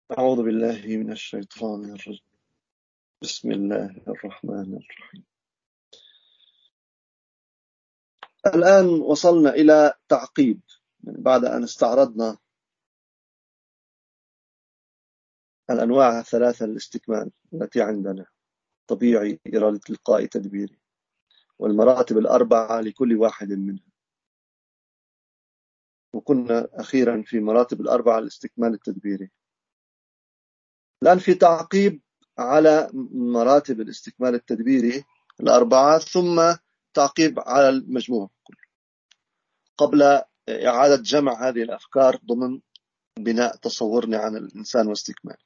أعوذ بالله من الشيطان الرجيم. بسم الله الرحمن الرحيم. الآن وصلنا إلى تعقيب بعد أن استعرضنا الأنواع الثلاثة للاستكمال التي عندنا: طبيعي، إرادة، تلقائي، تدبيري، والمراتب الأربعة لكل واحد منها. وكنا أخيرا في مراتب الأربعة للاستكمال التدبيري. الآن في تعقيب على مراتب الاستكمال التدبيري الأربعة، ثم تعقيب على المجموع قبل إعادة جمع هذه الأفكار ضمن بناء تصورنا عن الإنسان واستكماله.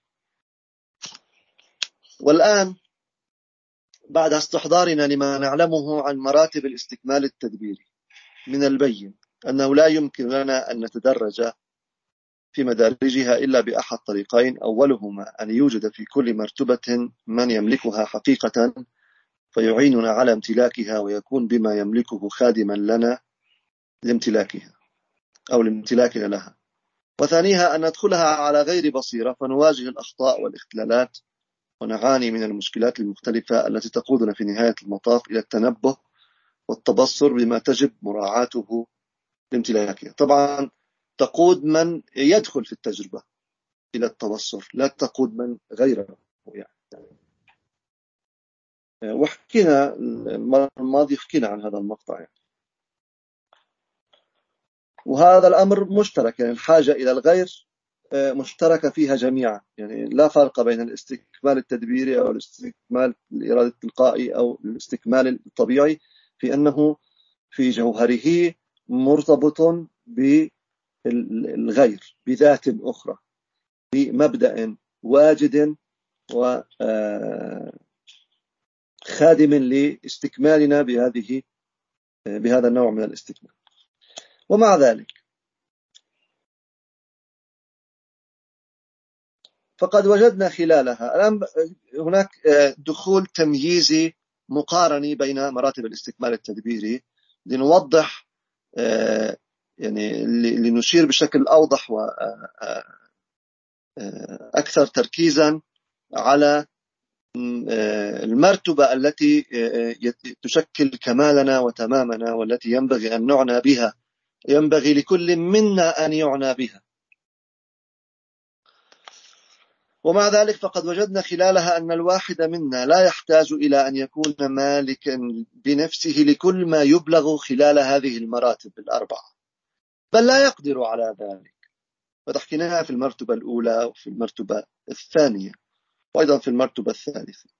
والآن بعد استحضارنا لما نعلمه عن مراتب الاستكمال التدبيري، من البين أنه لا يمكن لنا أن نتدرج في مدارجها إلا بأحد طريقين: أولهما أن يوجد في كل مرتبة من يملكها حقيقة فيعيننا على امتلاكها ويكون بما يملكه خادما لنا لامتلاكها أو لامتلاكنا لها. وثانيها أن ندخلها على غير بصيرة فنواجه الأخطاء والاختلالات ونعاني من المشكلات المختلفة التي تقودنا في نهاية المطاف إلى التنبه والتبصر بما تجب مراعاته لامتلاكها. طبعا تقود من يدخل في التجربة إلى التبصر، لا تقود من غيره يعني. وحكينا المرة الماضية عن هذا المقطع يعني. وهذا الأمر مشترك، يعني الحاجة إلى الغير مشتركة فيها جميعا، يعني لا فرق بين الاستكمال التدبيري أو الاستكمال الإرادة التلقائي أو الاستكمال الطبيعي، في أنه في جوهره مرتبط بالغير، بذات أخرى، بمبدأ واجد وخادم لاستكمالنا بهذا النوع من الاستكمال. ومع ذلك فقد وجدنا خلالها الآن هناك دخول تمييزي مقارني بين مراتب الاستكمال التدبيري لنوضح، يعني لنشير بشكل أوضح وأكثر تركيزا على المرتبة التي تشكل كمالنا وتمامنا، والتي ينبغي أن نعنى بها، ينبغي لكل منا أن يعنى بها. ومع ذلك فقد وجدنا خلالها أن الواحد منا لا يحتاج إلى أن يكون مالكا بنفسه لكل ما يبلغ خلال هذه المراتب الأربعة، بل لا يقدر على ذلك. وتحكيناها في المرتبة الأولى وفي المرتبة الثانية وأيضا في المرتبة الثالثة،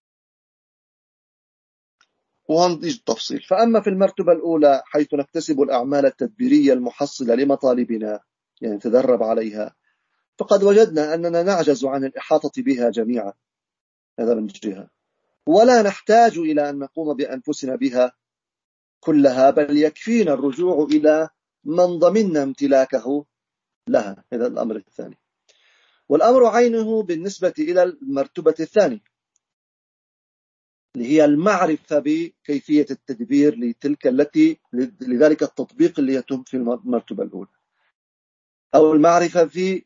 وهنضيج التفصيل. فأما في المرتبة الأولى حيث نكتسب الأعمال التدبيرية المحصلة لمطالبنا، يعني تدرب عليها، فقد وجدنا أننا نعجز عن الإحاطة بها جميعا، هذا من جهة، ولا نحتاج إلى أن نقوم بأنفسنا بها كلها، بل يكفينا الرجوع إلى من ضمننا امتلاكه لها. هذا الأمر الثاني. والأمر عينه بالنسبة إلى المرتبة الثانية، اللي هي المعرفة بكيفية التدبير لذلك التطبيق اللي يتم في المرتبة الأولى، أو المعرفة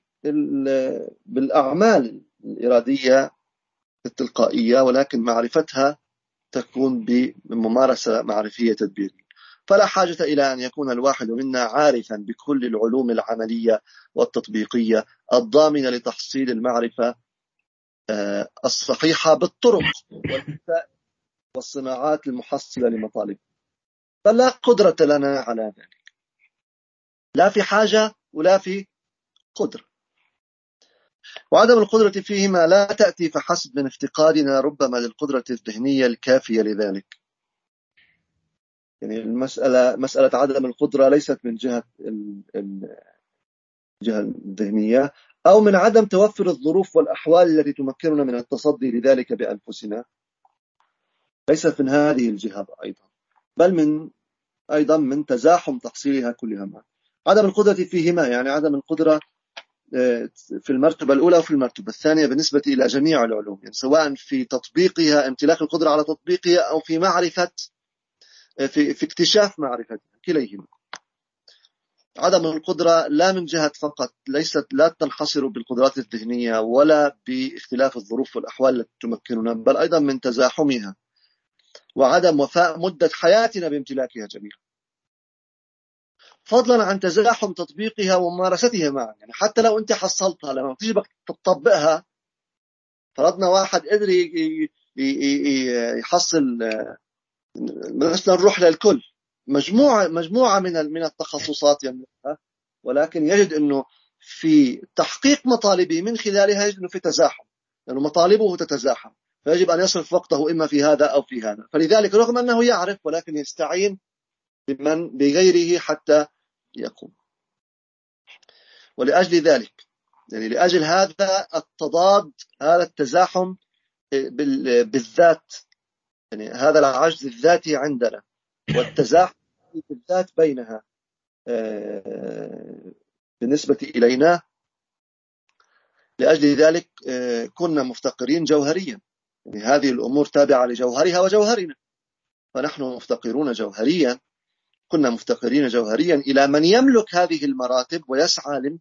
بالأعمال الإرادية التلقائية، ولكن معرفتها تكون بممارسة معرفية تدبيرية. فلا حاجة إلى أن يكون الواحد منا عارفا بكل العلوم العملية والتطبيقية الضامنة لتحصيل المعرفة الصحيحة بالطرق والصناعات المحصلة لمطالب، بل لا قدرة لنا على ذلك، لا في حاجة ولا في قدرة. وعدم القدرة فيهما لا تأتي فحسب من افتقادنا ربما للقدرة الذهنية الكافية لذلك. يعني مسألة عدم القدرة ليست من جهة الجهة الذهنية أو من عدم توفر الظروف والأحوال التي تمكننا من التصدي لذلك بأنفسنا، ليست من هذه الجهة أيضا، بل أيضا من تزاحم تحصيلها كلها معا. عدم القدرة فيهما يعني عدم القدرة في المرتبة الأولى وفي المرتبة الثانية بالنسبة إلى جميع العلوم، يعني سواء في تطبيقها، امتلاك القدرة على تطبيقها، أو في اكتشاف معرفتها، كليهما. عدم القدرة لا من جهة فقط، لا تنحصر بالقدرات الذهنية ولا باختلاف الظروف والأحوال التي تمكننا، بل أيضا من تزاحمها وعدم وفاء مدة حياتنا بامتلاكها جميعا، فضلا عن تزاحم تطبيقها وممارستها معا. يعني حتى لو أنت حصلتها، لما تيجي تطبقها، فرضنا واحد قدر يحصل مثلا نروح للكل مجموعة من التخصصات يملكها، ولكن يجد أنه في تحقيق مطالبه من خلالها يجد أنه في تزاحم، لأنه مطالبه تتزاحم، فيجب أن يصرف وقته إما في هذا أو في هذا. فلذلك رغم أنه يعرف، ولكن يستعين بغيره حتى يقوم. ولأجل ذلك، يعني لأجل هذا التضاد، هذا التزاحم بالذات، يعني هذا العجز الذاتي عندنا والتزاحم بالذات بينها بالنسبة إلينا، لأجل ذلك كنا مفتقرين جوهريا. يعني هذه الأمور تابعة لجوهرها وجوهرنا، فنحن مفتقرون جوهريا، كنا مفتقرين جوهريا إلى من يملك هذه المراتب ويسعى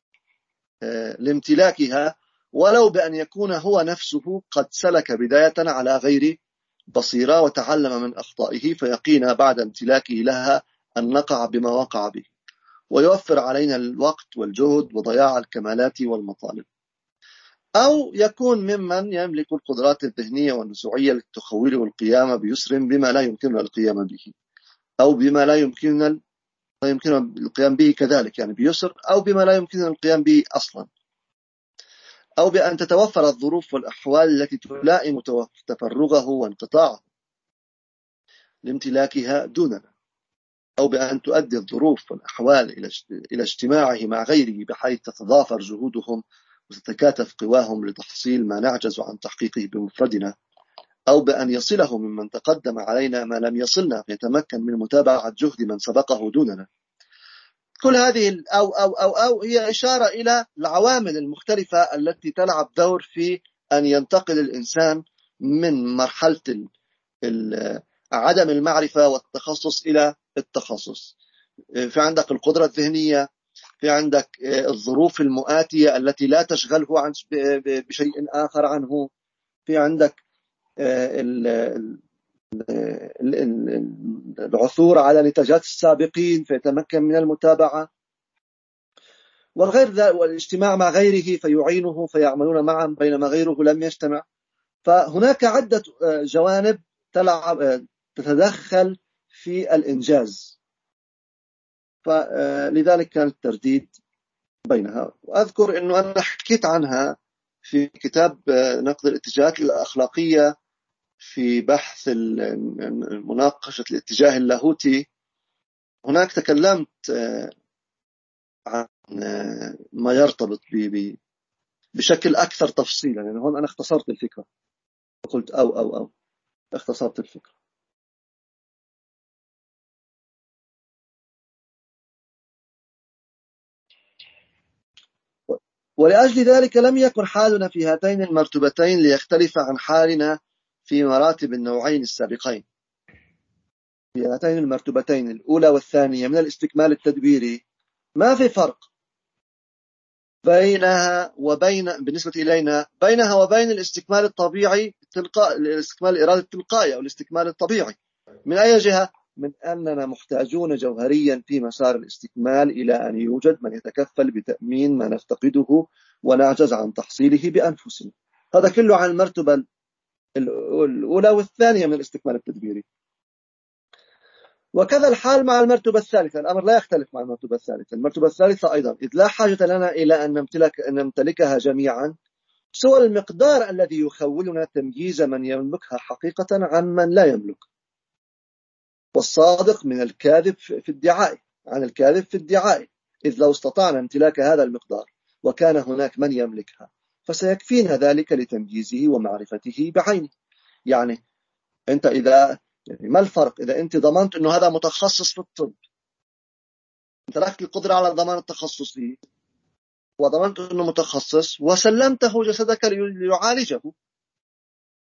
لامتلاكها، ولو بأن يكون هو نفسه قد سلك بداية على غير بصيرة وتعلم من أخطائه، فيقينا بعد امتلاكه لها أن نقع بما وقع به، ويوفر علينا الوقت والجهد وضياع الكمالات والمطالب. أو يكون ممن يملك القدرات الذهنية والنزوعية للتخويل والقيام بيسر بما لا يمكننا القيام به، أو بما لا يمكننا القيام به كذلك، يعني بيسر، أو بما لا يمكننا القيام به أصلا، أو بأن تتوفر الظروف والأحوال التي تلائم تفرغه وانقطاعه لامتلاكها دوننا، أو بأن تؤدي الظروف والأحوال إلى اجتماعه مع غيره بحيث تتضافر جهودهم وتتكاتف قواهم لتحصيل ما نعجز عن تحقيقه بمفردنا، أو بأن يصله ممن تقدم علينا ما لم يصلنا فيتمكن من متابعة جهد من سبقه دوننا. كل هذه أو هي إشارة إلى العوامل المختلفة التي تلعب دور في أن ينتقل الإنسان من مرحلة عدم المعرفة والتخصص إلى التخصص. في عندك القدرة الذهنية، في عندك الظروف المؤاتية التي لا تشغله بشيء آخر عنه، في عندك العثور على نتاجات السابقين فيتمكن من المتابعة، والغير ذلك، والاجتماع مع غيره فيعينه فيعملون معا بينما غيره لم يجتمع. فهناك عدة جوانب تتدخل في الإنجاز، فلذلك كان الترديد بينها. وأذكر أنه أنا حكيت عنها في كتاب نقد الاتجاهات الأخلاقية في بحث مناقشة الاتجاه اللاهوتي. هناك تكلمت عن ما يرتبط بشكل أكثر تفصيلا، يعني هون أنا اختصرت الفكرة، قلت أو اختصرت الفكرة. ولأجل ذلك لم يكن حالنا في هاتين المرتبتين ليختلف عن حالنا في مراتب النوعين السابقين. في هاتين المرتبتين الأولى والثانية من الاستكمال التدبيري ما في فرق بينها وبين، بالنسبة إلينا، بينها وبين الاستكمال الطبيعي الاستكمال الإرادة التلقائي أو الاستكمال الطبيعي. من أي جهة؟ من أننا محتاجون جوهريا في مسار الاستكمال إلى أن يوجد من يتكفل بتأمين ما نفتقده ونعجز عن تحصيله بأنفسنا. هذا كله عن المرتبة الأولى والثانية من الاستكمال التدبيري. وكذا الحال مع المرتبة الثالثة، الأمر لا يختلف مع المرتبة الثالثة. المرتبة الثالثة أيضا إذ لا حاجة لنا إلى أن نمتلكها جميعا، سوى المقدار الذي يخولنا تمييز من يملكها حقيقة عن من لا يملك، والصادق من الكاذب في الدعاء عن الكاذب في الدعاء. إذ لو استطعنا امتلاك هذا المقدار وكان هناك من يملكها فسيكفينا ذلك لتمييزه ومعرفته بعينه. يعني أنت يعني ما الفرق إذا أنت ضمنت أنه هذا متخصص في الطب، أنت لك القدرة على ضمان التخصص فيه وضمنت أنه متخصص وسلمته جسدك ليعالجه،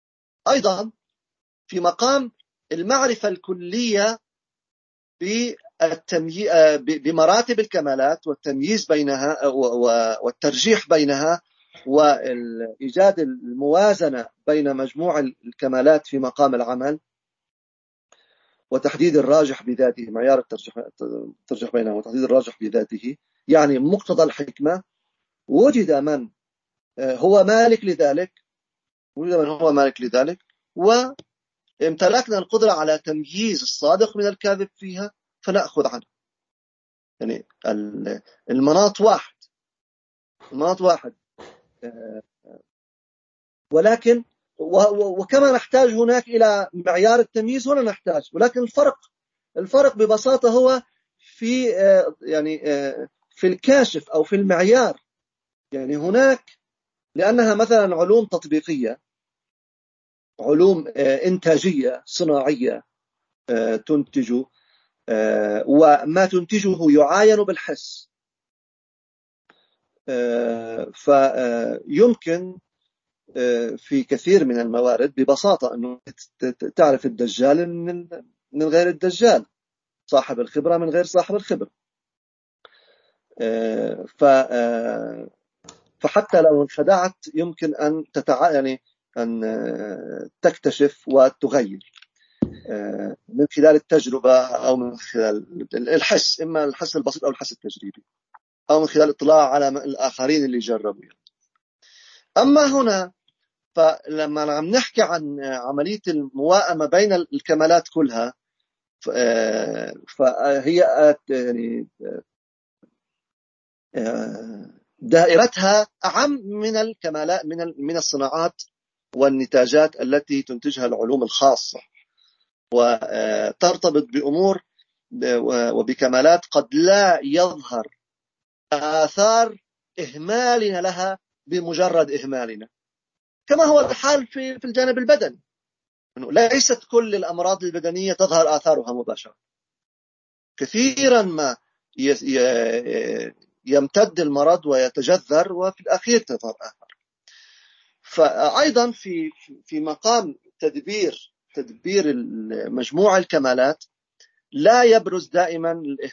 أيضا في مقام المعرفة الكلية بمراتب الكمالات والتمييز بينها والترجيح بينها، وإيجاد الموازنة بين مجموع الكمالات في مقام العمل، وتحديد الراجح بذاته، معيار الترجيح بينها وتحديد الراجح بذاته. يعني مقتضى الحكمة وجد من هو مالك لذلك، وامتلكنا القدرة على تمييز الصادق من الكاذب فيها فنأخذ عنه. يعني المناط واحد، ولكن وكما نحتاج هناك إلى معيار التمييز هنا نحتاج، ولكن الفرق ببساطة هو في يعني في الكاشف أو في المعيار. يعني هناك لأنها مثلا علوم تطبيقية، علوم إنتاجية صناعية، تنتج وما تنتجه يعاين بالحس، فيمكن في كثير من الموارد ببساطة أنه تعرف الدجال من غير الدجال، صاحب الخبرة من غير صاحب الخبرة. فحتى لو انخدعت يمكن أن يعني أن تكتشف وتغير من خلال التجربة أو من خلال الحس، إما الحس البسيط أو الحس التجريبي، أو من خلال الاطلاع على الآخرين اللي جربوا. أما هنا فلما عم نحكي عن عملية الموائمة بين الكمالات كلها، فهي يعني دائرتها أعم من الكمالات، من الصناعات والنتاجات التي تنتجها العلوم الخاصة، وترتبط بأمور وبكمالات قد لا يظهر آثار إهمالنا لها بمجرد إهمالنا، كما هو الحال في الجانب البدني. ليست كل الأمراض البدنية تظهر آثارها مباشرة، كثيرا ما يمتد المرض ويتجذر وفي الأخير تظهر آثار. فأيضا في مقام تدبير مجموع الكمالات لا يبرز دائما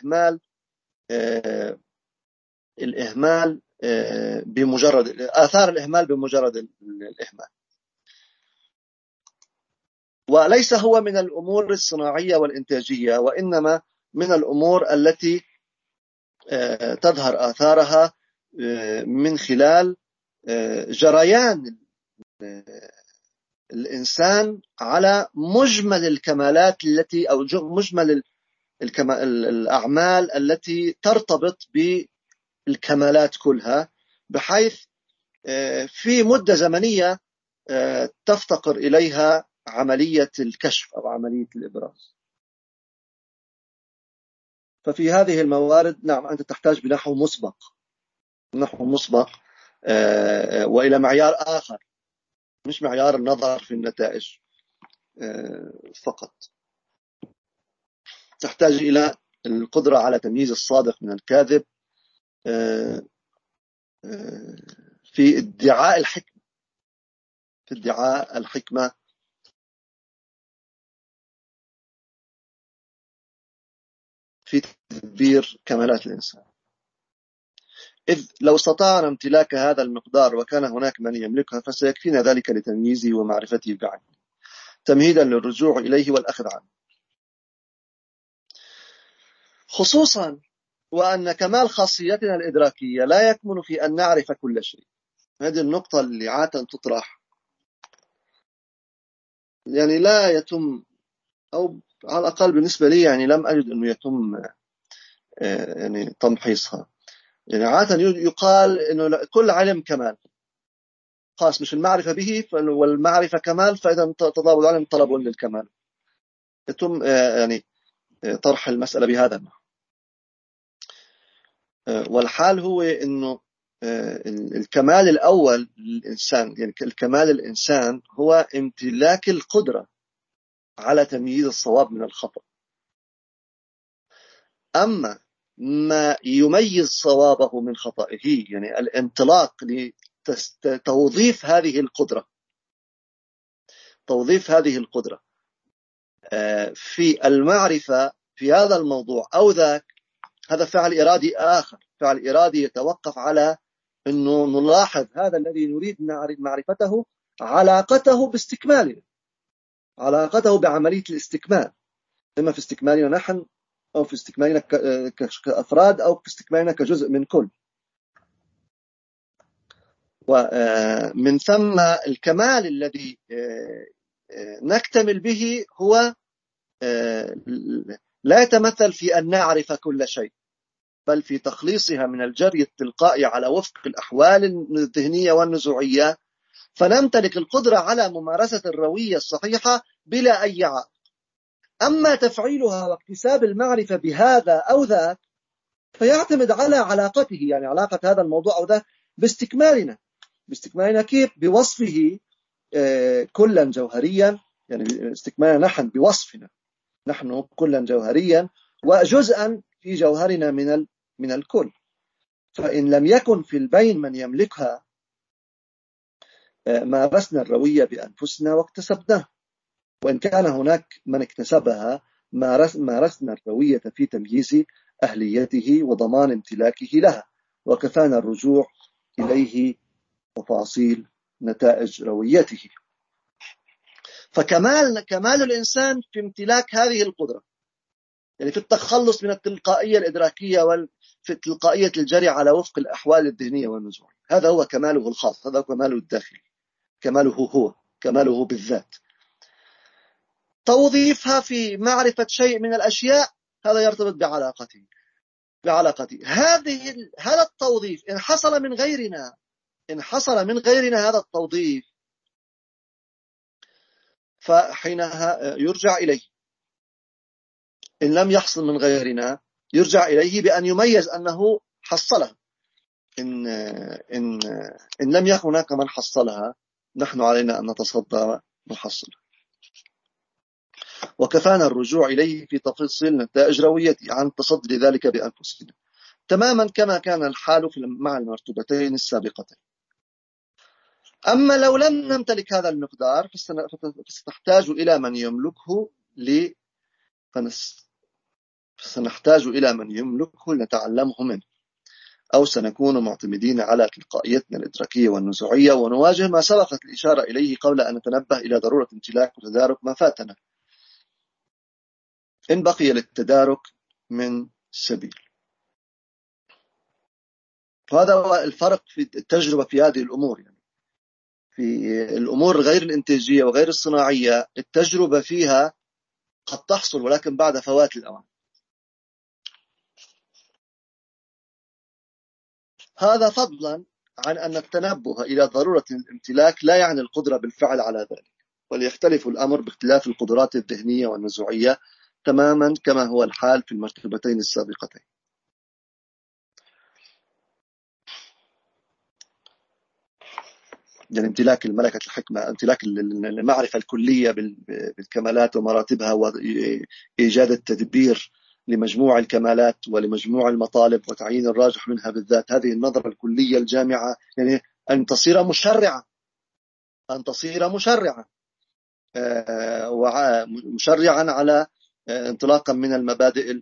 الإهمال بمجرد آثار الإهمال بمجرد الإهمال، وليس هو من الأمور الصناعية والإنتاجية، وإنما من الأمور التي تظهر آثارها من خلال جريان الإنسان على مجمل الكمالات التي أو مجمل الأعمال التي ترتبط بالكمالات كلها، بحيث في مدة زمنية تفتقر إليها عملية الكشف أو عملية الإبراز. ففي هذه الموارد نعم أنت تحتاج بنحو مسبق وإلى معيار آخر، مش معيار النظر في النتائج فقط. تحتاج إلى القدرة على تمييز الصادق من الكاذب في ادعاء الحكمة في تدبير كمالات الإنسان. إذ لو استطعنا امتلاك هذا المقدار وكان هناك من يملكها فسيكفينا ذلك لتمييزه ومعرفته بعينه، تمهيدا للرجوع إليه والأخذ عنه، خصوصا وأن كمال خاصيتنا الإدراكية لا يكمن في أن نعرف كل شيء. هذه النقطة اللي عادة تطرح، يعني لا يتم، أو على الأقل بالنسبة لي يعني لم أجد أنه يتم يعني تمحيصها. يعني عادة يقال أنه كل علم كمال، خاص مش المعرفة به والمعرفة كمال، فإذا تطلب العلم طلب للكمال. يتم يعني طرح المسألة بهذا النحو، والحال هو أنه الكمال الأول للإنسان، يعني الكمال الإنسان هو امتلاك القدرة على تمييز الصواب من الخطأ. أما ما يميز صوابه من خطئه، يعني الانطلاق لتوظيف هذه القدرة في المعرفة في هذا الموضوع أو ذاك، هذا فعل إرادي آخر، فعل إرادي يتوقف على أنه نلاحظ هذا الذي نريد معرفته علاقته باستكمالنا، علاقته بعملية الاستكمال، إما في استكمالنا نحن أو في استكمالنا كأفراد أو في استكمالنا كجزء من كل. ومن ثم الكمال الذي نكتمل به هو لا يتمثل في أن نعرف كل شيء، بل في تخليصها من الجري التلقائي على وفق الأحوال الذهنية والنزوعية، فنمتلك القدرة على ممارسة الروية الصحيحة بلا أي عائق. أما تفعيلها واكتساب المعرفة بهذا أو ذاك فيعتمد على علاقته، يعني علاقة هذا الموضوع أو ذاك باستكمالنا. باستكمالنا كيف؟ بوصفه كلا جوهريا، يعني استكمالنا نحن بوصفنا نحن كلا جوهريا وجزءا في جوهرنا من الكل. فإن لم يكن في البين من يملكها مارسنا الروية بأنفسنا واكتسبناها، وإن كان هناك من اكتسبها مارسنا الروية في تمييز أهليته وضمان امتلاكه لها، وكفانا الرجوع إليه تفاصيل نتائج رويته. فكمال الإنسان في امتلاك هذه القدرة، يعني في التخلص من التلقائية الإدراكية وفي التلقائية الجري على وفق الأحوال الذهنية والنزوعية. هذا هو كماله الخاص، هذا هو كماله الداخلي، كماله بالذات. توظيفها في معرفة شيء من الأشياء هذا يرتبط بعلاقته. هذا التوظيف إن حصل من غيرنا هذا التوظيف، فحينها يرجع إليه. إن لم يحصل من غيرنا يرجع إليه بأن يميز أنه حصلها. إن لم يكن هناك من حصلها نحن علينا أن نتصدى نحصلها. وكفانا الرجوع إليه في تفصيل نتائج رويته عن التصدي لذلك بأنفسنا، تماما كما كان الحال مع المرتبتين السابقتين. أما لو لم نمتلك هذا المقدار فسنحتاج إلى من يملكه لنتعلمه منه، أو سنكون معتمدين على تلقائيتنا الإدراكية والنزوعية ونواجه ما سبقت الإشارة إليه قبل أن نتنبه إلى ضرورة امتلاك وتدارك ما فاتنا إن بقي للتدارك من سبيل. وهذا هو الفرق في التجربة في هذه الأمور. يعني في الأمور غير الإنتاجية وغير الصناعية التجربة فيها قد تحصل ولكن بعد فوات الأوان. هذا فضلا عن أن التنبه إلى ضرورة الامتلاك لا يعني القدرة بالفعل على ذلك، وليختلف الأمر باختلاف القدرات الذهنية والنزوعية تماما كما هو الحال في المرتبتين السابقتين. يعني امتلاك الملكة الحكمة، امتلاك المعرفة الكلية بالكمالات ومراتبها، وإيجاد التدبير لمجموع الكمالات ولمجموع المطالب وتعيين الراجح منها بالذات. هذه النظرة الكلية الجامعة، يعني أن تصير مشرعة ومشرعا على انطلاقا من المبادئ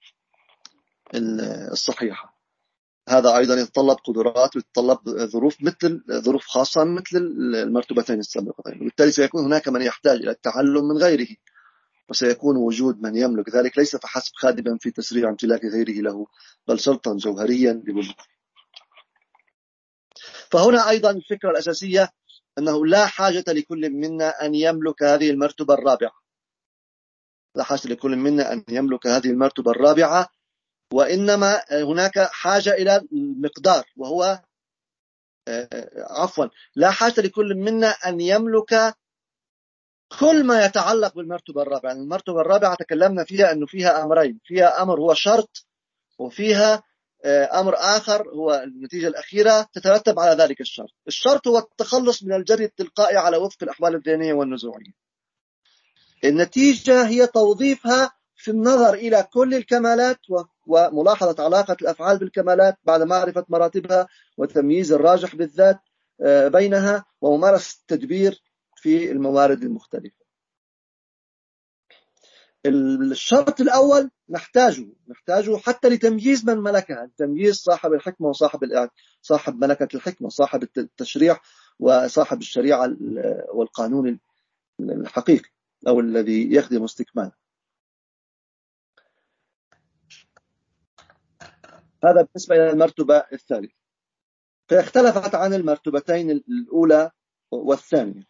الصحيحة. هذا أيضا يتطلب قدرات ويتطلب ظروف خاصة مثل المرتبتين السابقتين، وبالتالي سيكون هناك من يحتاج إلى التعلم من غيره، وسيكون وجود من يملك ذلك ليس فحسب خادما في تسريع امتلاك غيره له، بل شرطا جوهريا لملكه. فهنا أيضا الفكرة الأساسية أنه لا حاجة لكل منا أن يملك هذه المرتبة الرابعة، لا حاجة لكل منا أن يملك هذه المرتبة الرابعة، وإنما هناك حاجة إلى المقدار، وهو لا حاجة لكل منا أن يملك كل ما يتعلق بالمرتبة الرابعة. المرتبة الرابعة تكلمنا فيها أنه فيها أمرين، فيها أمر هو شرط، وفيها أمر آخر هو النتيجة الأخيرة تترتب على ذلك الشرط. الشرط هو التخلص من الجري التلقائي على وفق الأحوال الذهنية والنزوعية. النتيجة هي توظيفها في النظر إلى كل الكمالات وملاحظة علاقة الأفعال بالكمالات بعد معرفة مراتبها وتمييز الراجح بالذات بينها، وممارسة التدبير في الموارد المختلفة. الشرط الأول نحتاجه حتى لتمييز من ملكها، تمييز صاحب الحكمة وصاحب صاحب ملكة الحكمة، صاحب التشريع وصاحب الشريعة والقانون الحقيقي أو الذي يخدم استكماله. هذا بالنسبة إلى المرتبة الثالثة، فاختلفت عن المرتبتين الأولى والثانية.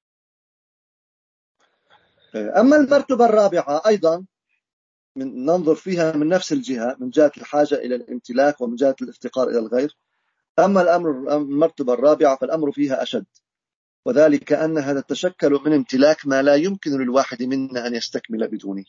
أما المرتبة الرابعة أيضا ننظر فيها من نفس الجهة، من جهة الحاجة إلى الامتلاك ومن جهة الافتقار إلى الغير. أما المرتبة الرابعة فالأمر فيها أشد، وذلك أنها تتشكل من امتلاك ما لا يمكن للواحد منا أن يستكمل بدونه،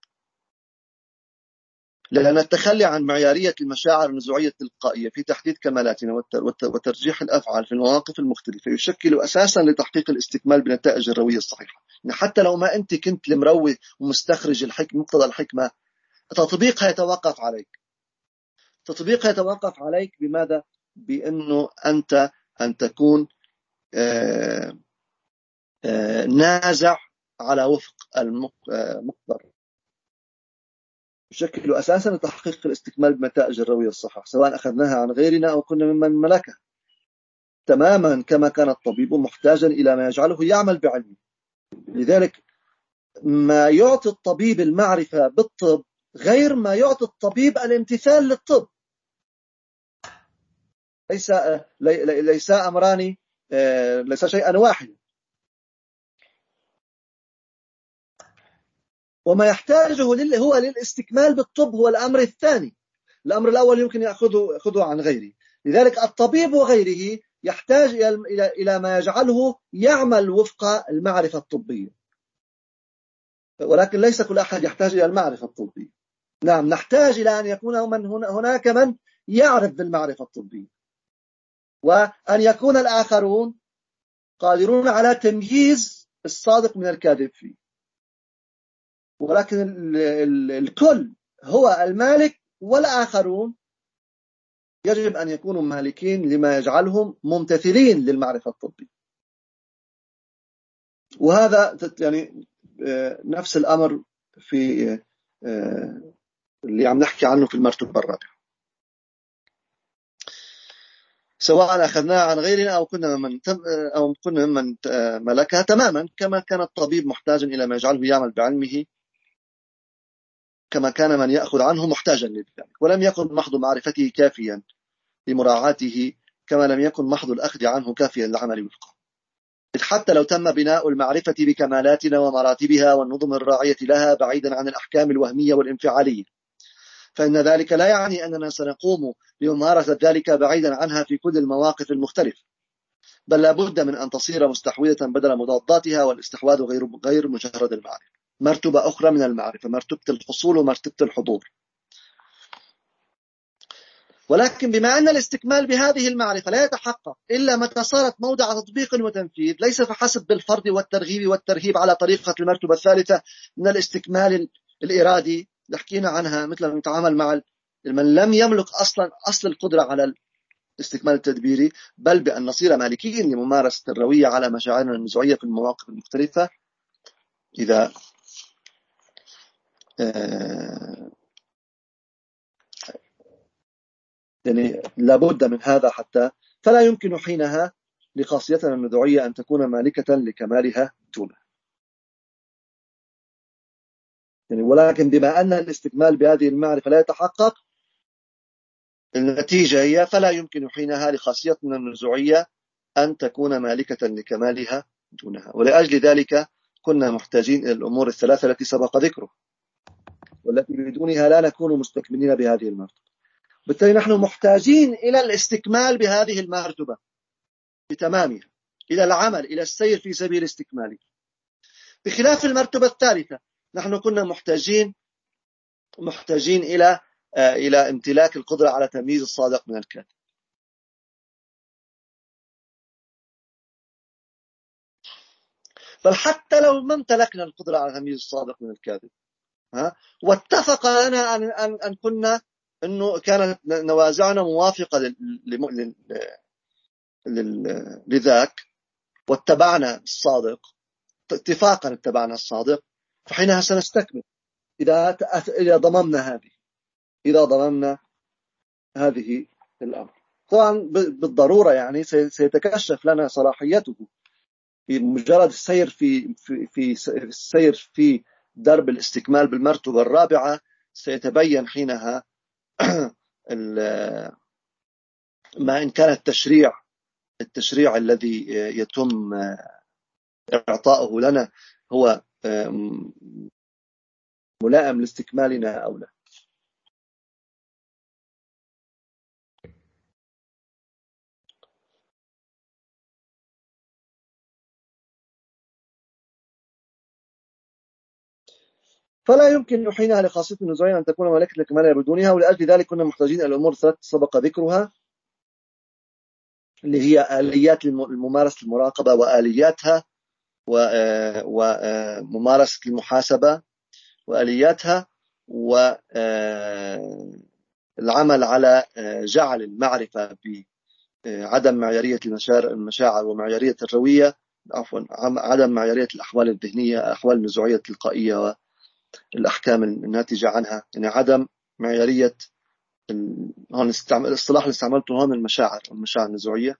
لأن التخلي عن معيارية المشاعر النزوعية التلقائية في تحديد كمالاتنا وترجيح الأفعال في المواقف المختلفة يشكل أساسا لتحقيق الاستكمال بنتائج الروية الصحيحة. يعني حتى لو ما أنت كنت المروي ومستخرج الحكمة مقتضى الحكمة، تطبيقها يتوقف عليك. تطبيقها يتوقف عليك بماذا؟ بأنه أنت أن تكون نازع على وفق المقدر، يشكل أساسا لتحقيق الاستكمال بنتائج الروية الصحيحة، سواء أخذناها عن غيرنا أو كنا ممن ملكها، تماما كما كان الطبيب محتاجا إلى ما يجعله يعمل بعلمه. لذلك ما يعطي الطبيب المعرفة بالطب غير ما يعطي الطبيب الامتثال للطب. ليس أمران، ليس شيئا واحدا. وما يحتاجه هو للاستكمال بالطب هو الأمر الثاني. الأمر الأول يمكن يأخذه عن غيره. لذلك الطبيب وغيره يحتاج إلى ما يجعله يعمل وفق المعرفة الطبية، ولكن ليس كل أحد يحتاج إلى المعرفة الطبية. نعم، نحتاج إلى أن يكون هناك من يعرف بالمعرفة الطبية، وأن يكون الآخرون قادرون على تمييز الصادق من الكاذب فيه. ولكن الكل هو المالك، والآخرون يجب أن يكونوا مالكين لما يجعلهم ممتثلين للمعرفة الطبية. وهذا يعني نفس الأمر في اللي عم نحكي عنه في المرتبة الرابعة، سواء أخذناها عن غيرنا أو كنا من ملكها، تماما كما كان الطبيب محتاجا إلى ما يجعله يعمل بعلمه، كما كان من يأخذ عنه محتاجا لذلك، ولم يكن محض معرفته كافيا لمراعاته، كما لم يكن محض الأخذ عنه كافيا للعمل وفقه. حتى لو تم بناء المعرفة بكمالاتنا ومراتبها والنظم الراعية لها بعيدا عن الأحكام الوهمية والانفعالية، فإن ذلك لا يعني أننا سنقوم بممارسة ذلك بعيدا عنها في كل المواقف المختلفة، بل لابد من أن تصير مستحوذة بدل مضاداتها، والاستحواذ غير مجرد المعرفة. مرتبة أخرى من المعرفة، مرتبة الحصول ومرتبة الحضور. ولكن بما أن الاستكمال بهذه المعرفة لا يتحقق إلا متى صارت موضع تطبيق وتنفيذ، ليس فحسب بالفرض والترغيب والترهيب على طريقة المرتبة الثالثة من الاستكمال الإرادي اللي حكينا عنها، مثل ما نتعامل مع من لم يملك أصل القدرة على الاستكمال التدبيري، بل بأن نصير مالكين لممارسة الروية على مشاعرنا النزوعية في المواقف المختلفة. إذا يعني لابد من هذا، حتى فلا يمكن حينها لخاصيتنا النزوعية أن تكون مالكة لكمالها دونها. يعني ولكن بما أن الاستكمال بهذه المعرفة لا يتحقق، النتيجة هي فلا يمكن حينها لخاصيتنا النزوعية أن تكون مالكة لكمالها دونها. ولأجل ذلك كنا محتاجين إلى الأمور الثلاثة التي سبق ذكرها، والتي بدونها لا نكون مستكملين بهذه المرتبة. بالتالي نحن محتاجين إلى الاستكمال بهذه المرتبة بتمامها، إلى العمل، إلى السير في سبيل استكماله. بخلاف المرتبة الثالثة، نحن كنا محتاجين إلى امتلاك القدرة على تمييز الصادق من الكاذب. بل حتى لو ما امتلكنا القدرة على تمييز الصادق من الكاذب، واتفق لنا أن كنا أنه كانت نوازعنا موافقة لذاك، واتبعنا الصادق، اتفاقا اتبعنا الصادق، فحينها سنستكمل. إذا ضممنا هذه الأمر. طبعا بالضرورة يعني سيتكشف لنا صلاحيته في مجرد السير في درب الاستكمال بالمرتبة الرابعة. سيتبين حينها ما إن كان التشريع الذي يتم إعطاؤه لنا هو ملائم لاستكمالنا أو لا. فلا يمكن حينها لخاصية النزوعية أن تكون ملكة الكمال بدونها، ولأجل ذلك كنا محتاجين إلى الأمور الثلاث سبق ذكرها، اللي هي آليات الممارسة المراقبة وآلياتها، وممارسة المحاسبة وآلياتها، والعمل على جعل المعرفة بعدم معيارية المشاعر ومعيارية الروية، عدم معيارية الأحوال الذهنية، الأحوال النزوعية التلقائية والأحكام الناتجة عنها. يعني عدم معيارية هون الاصطلاح اللي استعملته هون المشاعر النزوعية.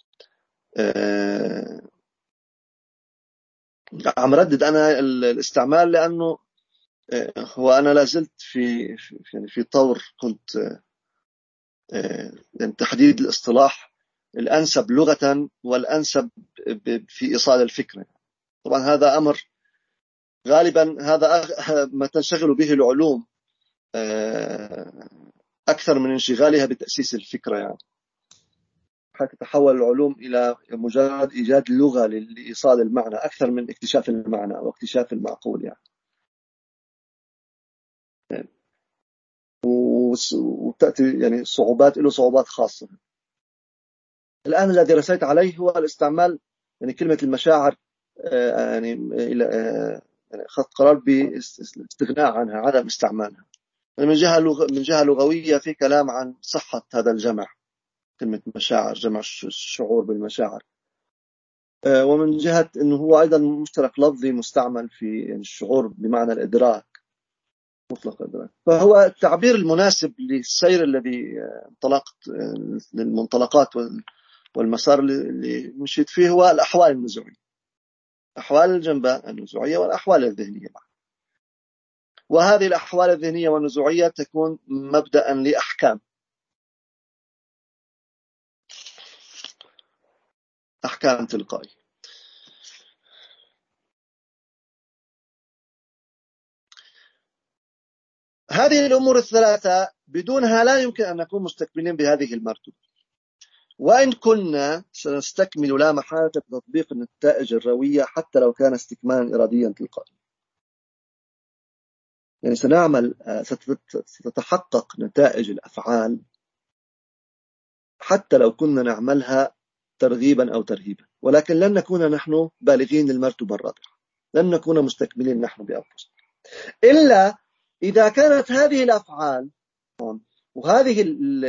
عم ردد أنا الاستعمال لأنه هو أنا لازلت في طور كنت يعني تحديد الاصطلاح الأنسب لغة والأنسب في إيصال الفكرة. طبعا هذا أمر غالبا هذا ما تنشغل به العلوم أكثر من انشغالها بتأسيس الفكرة، يعني حتى تتحول العلوم إلى مجرد إيجاد لغة لإيصال المعنى أكثر من اكتشاف المعنى أو اكتشاف المعقول يعني. وتأتي يعني له صعوبات خاصة. الآن الذي رسيت عليه هو الاستعمال، يعني كلمة المشاعر يعني إلى يعني أخذت قرار بالاستغناء عنها، عدم استعمالها. من جهة لغوية في كلام عن صحة هذا الجمع، كلمة مشاعر جمع الشعور بالمشاعر، ومن جهة أنه هو أيضا مشترك لفظي مستعمل في يعني الشعور بمعنى الإدراك، مطلق الإدراك. فهو التعبير المناسب للسير الذي انطلقت للمنطلقات والمسار اللي مشيت فيه هو الأحوال النزوعية، أحوال الجنبة النزوعية والأحوال الذهنية معا. وهذه الأحوال الذهنية والنزوعية تكون مبدأ لأحكام تلقائية. هذه الأمور الثلاثة بدونها لا يمكن أن نكون مستكملين بهذه المرتبة، وإن كنا سنستكمل لا محالة بتطبيق النتائج الروية حتى لو كان استكمالا إراديا تلقائيا. يعني ستتحقق نتائج الأفعال حتى لو كنا نعملها ترغيبا أو ترهيبا، ولكن لن نكون نحن بالغين للمرتبة الرابعة، لن نكون مستكملين نحن بأنفسنا، إلا إذا كانت هذه الأفعال وهذه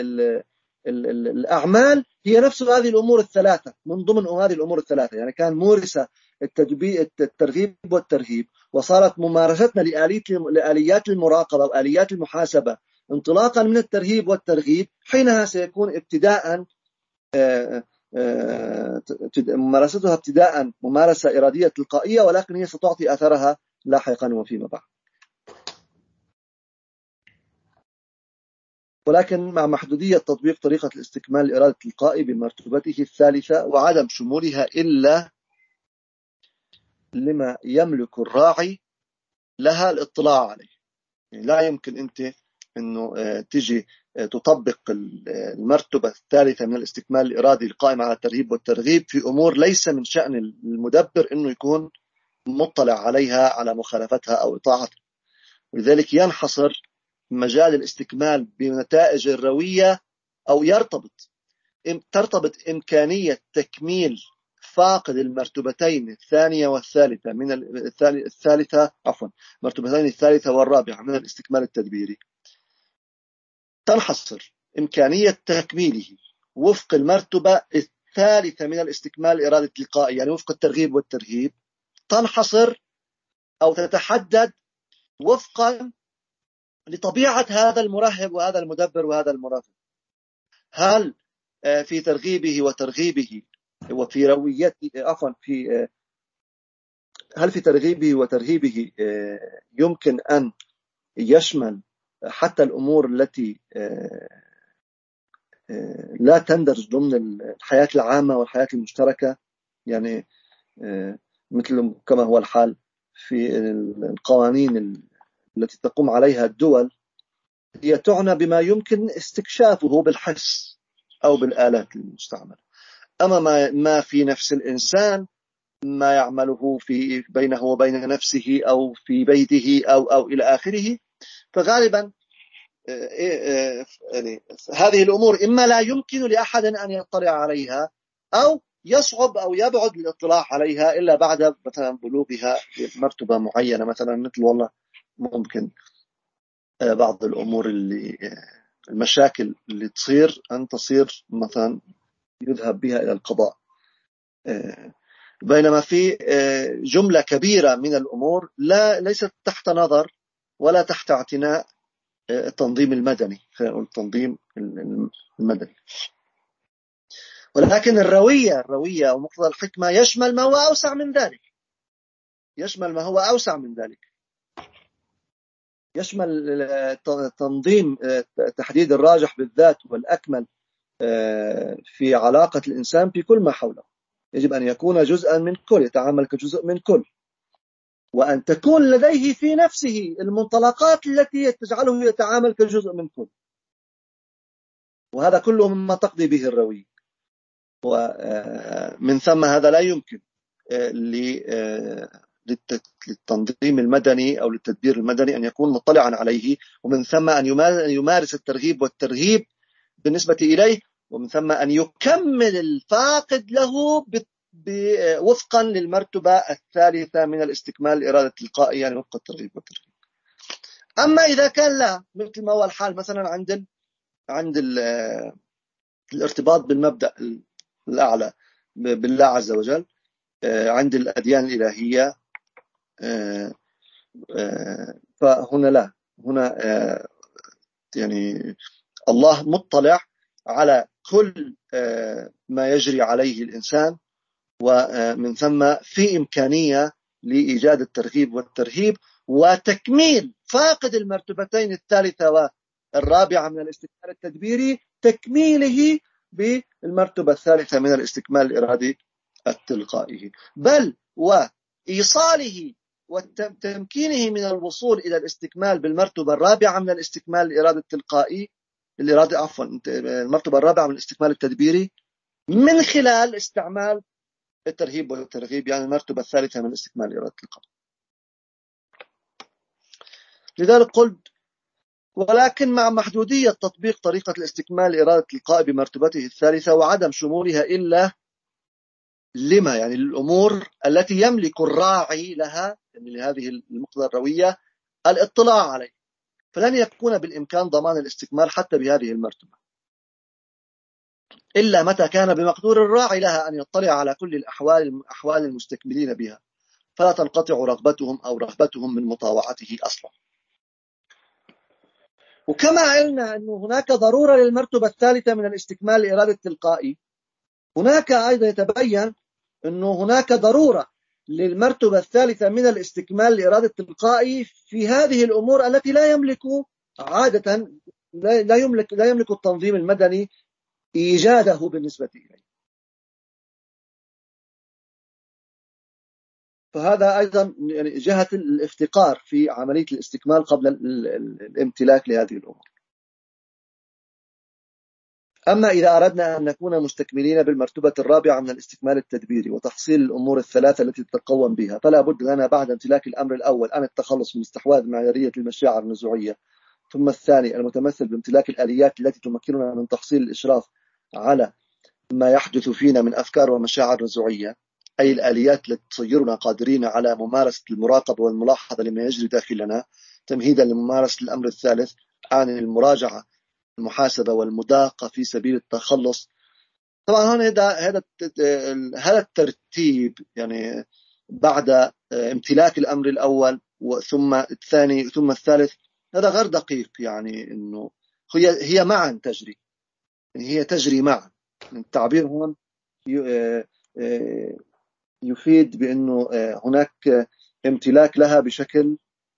الأعمال هي نفس هذه الأمور الثلاثة، من ضمن هذه الأمور الثلاثة. يعني كان مورسة الترغيب والترهيب، وصارت ممارستنا لآليات المراقبة وآليات المحاسبة انطلاقا من الترهيب والترغيب، حينها سيكون ابتداء ممارستها ابتداء ممارسة إرادية تلقائية، ولكن هي ستعطي أثرها لاحقا وفيما بعد. ولكن مع محدودية تطبيق طريقة الاستكمال الإرادة التلقائي بمرتبته الثالثة، وعدم شمولها إلا لما يملك الراعي لها الاطلاع عليه. يعني لا يمكن أنت أنه تجي تطبق المرتبة الثالثة من الاستكمال الإرادي القائم على الترهيب والترغيب في أمور ليس من شأن المدبر أنه يكون مطلع عليها على مخالفتها أو إطاعتها. ولذلك ينحصر مجال الاستكمال بنتائج الروية، أو ترتبط إمكانية تكميل فاقد المرتبتين الثانية والثالثة من مرتبتين الثالثة والرابعة من الاستكمال التدبيري، تنحصر إمكانية تكميله وفق المرتبة الثالثة من الاستكمال الإرادي التلقائي، يعني وفق الترغيب والترهيب، تنحصر أو تتحدد وفقا لطبيعة هذا المرهب وهذا المدبر وهذا المرغب. هل في ترغيبه وترغيبه وفي رويته هل في ترغيبه وترهيبه يمكن أن يشمل حتى الأمور التي لا تندرج ضمن الحياة العامة والحياة المشتركة، يعني مثل كما هو الحال في القوانين التي تقوم عليها الدول، هي تعنى بما يمكن استكشافه بالحس أو بالآلات المستعملة. أما ما في نفس الإنسان، ما يعمله في بينه وبين نفسه أو في بيته أو إلى آخره، فغالبا يعني هذه الأمور إما لا يمكن لأحد أن يطلع عليها، أو يصعب أو يبعد الاطلاع عليها إلا بعد مثلا بلوغها مرتبة معينة. مثلا مثل والله ممكن بعض الأمور المشاكل اللي تصير أن تصير مثلا يذهب بها إلى القضاء، بينما في جملة كبيرة من الأمور ليست تحت نظر ولا تحت اعتناء التنظيم المدني، خلينا نقول التنظيم المدني. ولكن الروية ومقتضى الحكمة يشمل ما هو أوسع من ذلك، يشمل تنظيم تحديد الراجح بالذات والأكمل في علاقة الإنسان في كل ما حوله. يجب أن يكون جزءا من كل، يتعامل كجزء من كل، وأن تكون لديه في نفسه المنطلقات التي تجعله يتعامل كجزء من كل. وهذا كله مما تقضي به الروية. ومن ثم هذا لا يمكن للتنظيم المدني أو للتدبير المدني أن يكون مطلعا عليه، ومن ثم أن يمارس الترغيب والترهيب بالنسبة إليه، ومن ثم أن يكمل الفاقد له وفقا للمرتبة الثالثة من الاستكمال الإرادة التلقائية، يعني وفق الترغيب والترهيب. أما إذا كان لا، مثل ما هو الحال مثلا عند الارتباط بالمبدأ الأعلى بالله عز وجل، عند الأديان الإلهية، فهنا لا، هنا يعني الله مطلع على كل ما يجري عليه الإنسان، ومن ثم في إمكانية لإيجاد الترغيب والترهيب وتكميل فاقد المرتبتين الثالثة والرابعة من الاستكمال التدبيري، تكميله بالمرتبة الثالثة من الاستكمال الإرادي التلقائي، بل وإيصاله وتمكينه من الوصول إلى الاستكمال بالمرتبة الرابعة من الاستكمال الإرادي التلقائي، المرتبة الرابعة من الاستكمال التدبيري، من خلال استعمال الترهيب والترغيب، يعني المرتبة الثالثة من استكمال الإرادة التلقائية. لذلك قلت: ولكن مع محدودية تطبيق طريقة الاستكمال الإرادة التلقائي بمرتبته الثالثة وعدم شمولها إلا لما، يعني الأمور التي يملك الراعي لها، يعني لهذه المقتضى الروية، الاطلاع عليه، فلن يكون بالإمكان ضمان الاستكمال حتى بهذه المرتبة إلا متى كان بمقدور الراعي لها أن يطلع على كل الأحوال المستكملين بها، فلا تنقطع رغبتهم أو رغبتهم من مطاوعته أصلا. وكما علمنا أن هناك ضرورة للمرتبة الثالثة من الاستكمال الإرادة التلقائي، هناك أيضا يتبين أن هناك ضرورة للمرتبة الثالثة من الاستكمال الإرادة التلقائي في هذه الأمور التي لا يملك عادة لا يملك التنظيم المدني إيجاده بالنسبة إليه. فهذا أيضا يعني جهة الافتقار في عملية الاستكمال قبل الامتلاك لهذه الأمور. أما إذا أردنا أن نكون مستكملين بالمرتبة الرابعة من الاستكمال التدبيري وتحصيل الأمور الثلاثة التي تتقوم بها، فلا بد لنا بعد امتلاك الأمر الأول أن التخلص من استحواذ معيارية المشاعر النزوعية، ثم الثاني المتمثل بامتلاك الآليات التي تمكننا من تحصيل الإشراف على ما يحدث فينا من أفكار ومشاعر نزوعية، أي الآليات التي تصيرنا قادرين على ممارسة المراقبة والملاحظة لما يجري داخلنا، تمهيدا لممارسة الأمر الثالث عن المراجعة، المحاسبة والمداقة في سبيل التخلص. طبعا هذا الترتيب، يعني بعد امتلاك الأمر الأول ثم الثاني ثم الثالث، هذا غير دقيق. يعني أنه هي معا تجري، يعني هي تجري معا. التعبير هون يفيد بأنه هناك امتلاك لها بشكل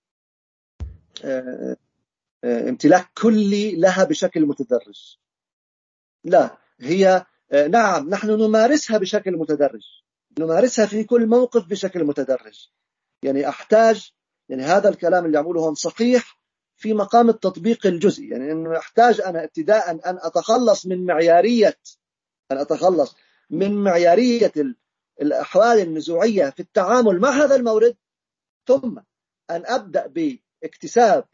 امتلاك كلي لها بشكل متدرج. لا، هي نعم نحن نمارسها بشكل متدرج، نمارسها في كل موقف بشكل متدرج. يعني أحتاج، يعني هذا الكلام اللي عمله هون صحيح في مقام التطبيق الجزئي، يعني أنه يحتاج أنا ابتداء أن أتخلص من معيارية الأحوال النزوعية في التعامل مع هذا المورد، ثم أن أبدأ باكتساب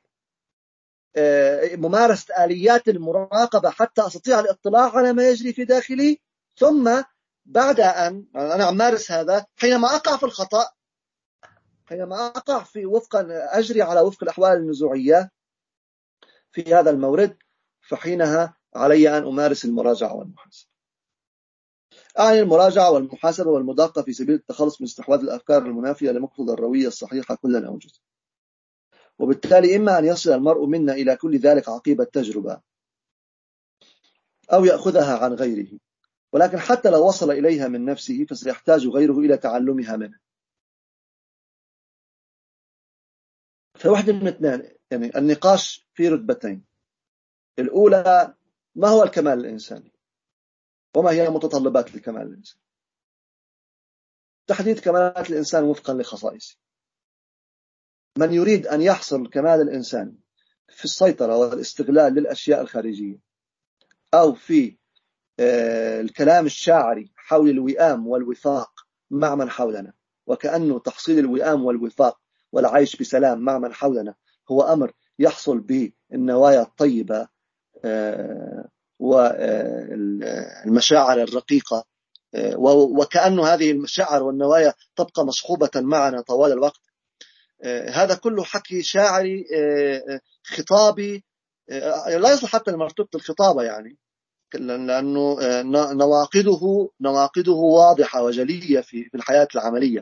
ممارسة آليات المراقبة حتى أستطيع الاطلاع على ما يجري في داخلي. ثم بعد أن أنا أمارس هذا، حينما أقع في الخطأ، حينما أقع في أجري على وفق الأحوال النزوعية في هذا المورد، فحينها علي أن أمارس المراجعة والمحاسبة. أعني المراجعة والمحاسبة والمداقة في سبيل التخلص من استحواذ الأفكار المنافية لمقتضى الروية الصحيحة كل الأوجه. وبالتالي إما أن يصل المرء منا إلى كل ذلك عقيب التجربة، أو يأخذها عن غيره، ولكن حتى لو وصل إليها من نفسه فسيحتاج غيره إلى تعلمها منه. فواحدة من اثنين، يعني النقاش في رتبتين. الأولى، ما هو الكمال الإنساني؟ وما هي متطلبات الكمال الإنساني؟ تحديد كمالات الإنسان وفقا لخصائصه. من يريد أن يحصل الكمال الإنساني في السيطرة والاستغلال للأشياء الخارجية، أو في الكلام الشاعري حول الوئام والوفاق مع من حولنا، وكأنه تحصيل الوئام والوفاق والعيش بسلام مع من حولنا هو أمر يحصل بالنوايا الطيبة والمشاعر الرقيقة، وكأن هذه المشاعر والنوايا تبقى مصحوبة معنا طوال الوقت. هذا كله حكي شاعري خطابي، لا يصلح حتى لمرتبة الخطابة، يعني لأنه نواقده واضحة وجلية في الحياة العملية.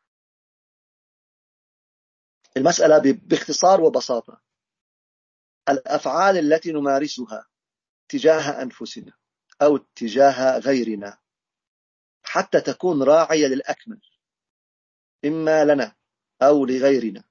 المسألة باختصار وبساطة، الأفعال التي نمارسها تجاه أنفسنا أو تجاه غيرنا حتى تكون راعية للأكمل، إما لنا أو لغيرنا،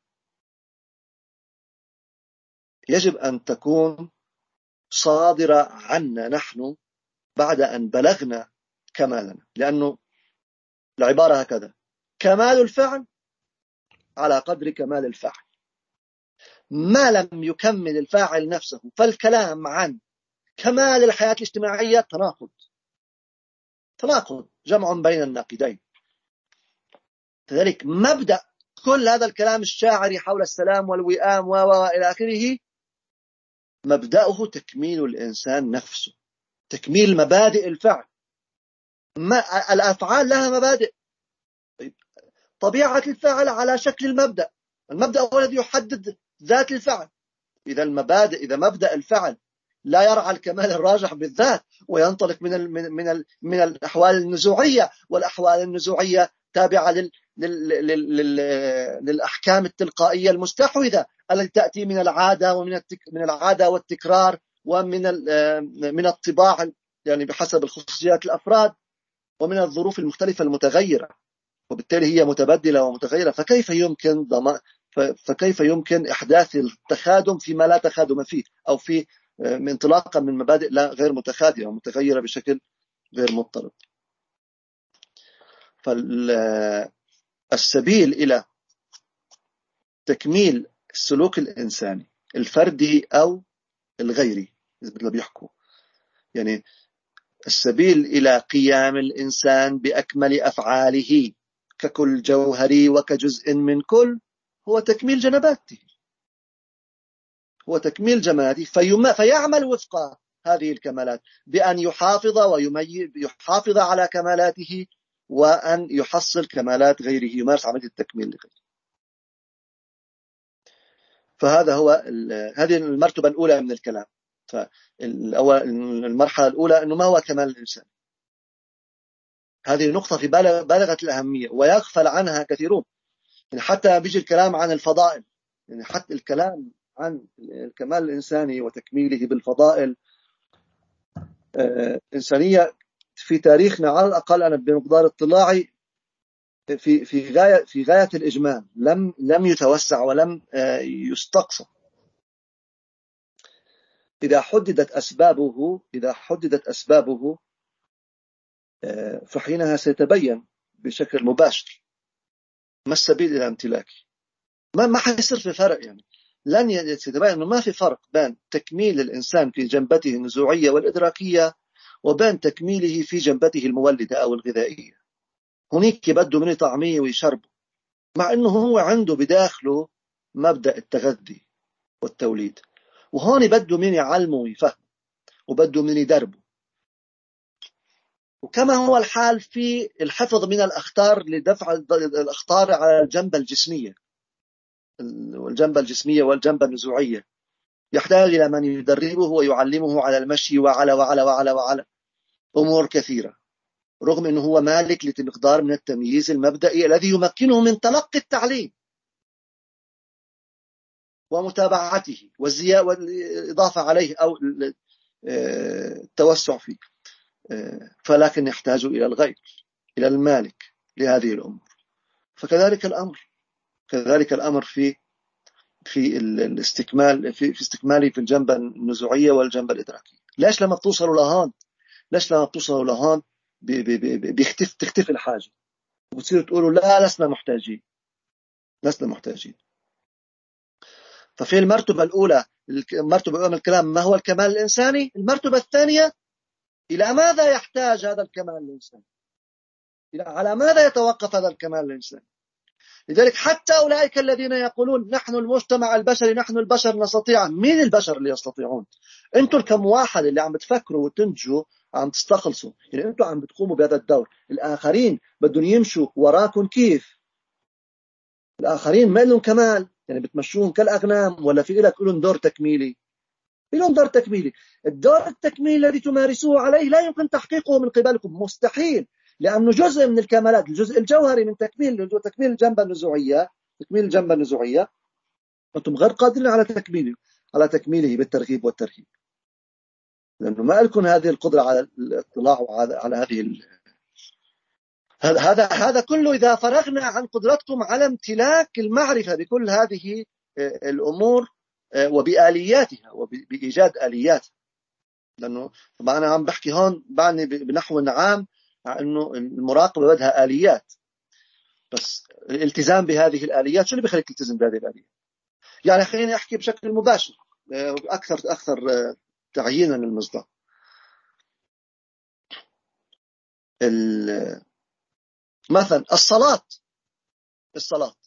يجب أن تكون صادرة عنا نحن بعد أن بلغنا كمالنا. لأنه العبارة هكذا: كمال الفعل على قدر كمال الفاعل. ما لم يكمل الفاعل نفسه فالكلام عن كمال الحياة الاجتماعية تناقض جمع بين الناقدين. لذلك مبدأ كل هذا الكلام الشاعري حول السلام والوئام وإلى آخره، مبدأه تكميل الإنسان نفسه، تكميل مبادئ الفعل. الأفعال لها مبادئ، طبيعة الفعل على شكل المبدأ هو الذي يحدد ذات الفعل. إذا مبدأ الفعل لا يرعى الكمال الراجح بالذات، وينطلق من الأحوال النزوعية، والأحوال النزوعية تابعة للأحكام التلقائية المستحوذة التي تأتي من العادة من العادة والتكرار، من الطباع، يعني بحسب الخصوصيات الأفراد، ومن الظروف المختلفة المتغيرة. وبالتالي هي متبدلة ومتغيرة. فكيف يمكن إحداث التخادم فيما لا تخادم فيه، أو في انطلاقا من مبادئ لا غير متخادمة ومتغيرة بشكل غير مضطرد. فالسبيل إلى تكميل السلوك الإنساني الفردي أو الغيري، مثل ما بيحكوا، يعني السبيل إلى قيام الإنسان بأكمل أفعاله ككل جوهري وكجزء من كل، هو تكميل جنباته، فيعمل وفق هذه الكمالات بأن يحافظ على كمالاته، وأن يحصل كمالات غيره، يمارس عملية التكميل لغيره. هذه المرتبة الأولى من الكلام. المرحلة الأولى أنه ما هو كمال الإنسان. هذه نقطة في بالغة الأهمية ويغفل عنها كثيرون. يعني حتى بيجي الكلام عن الفضائل، يعني حتى الكلام عن الكمال الإنساني وتكميله بالفضائل إنسانية في تاريخنا على الأقل أنا بمقدار اطلاعي في غاية الإجمال، لم يتوسع ولم يستقصى. إذا حددت أسبابه فحينها سيتبين بشكل مباشر ما السبيل إلى امتلاكه. ما حيصير في فرق، يعني لن يتبين أنه ما في فرق بين تكميل الإنسان في جنبته النزوعية والإدراكية وبين تكميله في جنبته المولدة أو الغذائية. هناك بده من طعميه ويشربه، مع أنه هو عنده بداخله مبدأ التغذي والتوليد، وهون بده من يعلمه ويفهم وبده من يدربه. وكما هو الحال في الحفظ من الأخطار لدفع الأخطار على الجنبة الجسمية والجنبة النزوعية، يحتاج إلى من يدربه ويعلمه على المشي وعلى وعلى وعلى وعلى أمور كثيرة، رغم أنه هو مالك لمقدار من التمييز المبدئي الذي يمكنه من تلقي التعليم ومتابعته والإضافة عليه أو التوسع فيه. فلكن يحتاج إلى الغير، إلى المالك لهذه الأمور. كذلك الأمر في الاستكمال في استكمالي في الجنبة النزوعية والجنبة الإدراكية. ليش لما بتوصلوا لهون تختفي الحاجة وبتصيروا تقولوا لا لسنا محتاجين. ففي المرتبة الأولى من الكلام ما هو الكمال الإنساني. المرتبة الثانية إلى ماذا يحتاج هذا الكمال الإنساني، على ماذا يتوقف هذا الكمال الإنساني. لذلك حتى أولئك الذين يقولون نحن المجتمع البشري، نحن البشر نستطيع. مين البشر اللي يستطيعون؟ أنتم الكم واحد اللي عم بتفكروا وتنتجوا عم تستخلصوا، يعني أنتم عم بتقوموا بهذا الدور. الآخرين بدهم يمشوا وراكم. كيف الآخرين ما لهم كمال؟ يعني بتمشوهم كالأغنام ولا في لك لهم دور تكميلي؟ لهم دور تكميلي. الدور التكميلي الذي تمارسوه عليه لا يمكن تحقيقه من قبلكم، مستحيل، لأنه جزء من الكمالات، الجزء الجوهري من تكميل الجنبة النزوعية أنتم غير قادرين على تكميله بالترغيب والترهيب، لأنه ما لكم هذه القدرة على الاطلاع على هذا كله إذا فرغنا عن قدرتكم على امتلاك المعرفة بكل هذه الأمور وبآلياتها وبإيجاد آلياتها. لأنه طبعا أنا عم بحكي هون بعني بنحو عام أنه المراقبة بدها آليات، بس الالتزام بهذه الآليات شو اللي بيخليك تلتزم بهذه الآليات؟ يعني خليني أحكي بشكل مباشر أكثر تعيينا للمصداق. مثلا الصلاة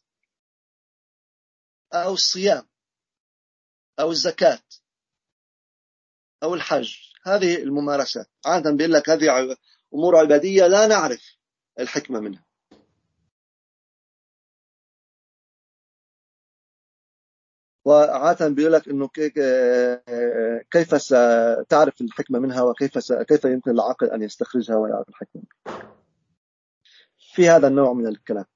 أو الصيام أو الزكاة أو الحج، هذه الممارسات عادة بيقول لك هذه أمور عبادية لا نعرف الحكمة منها. وعادة بيقول لك إنه كيف ستعرف الحكمة منها كيف يمكن العقل أن يستخرجها ويعرف الحكمة منها. في هذا النوع من الكلام.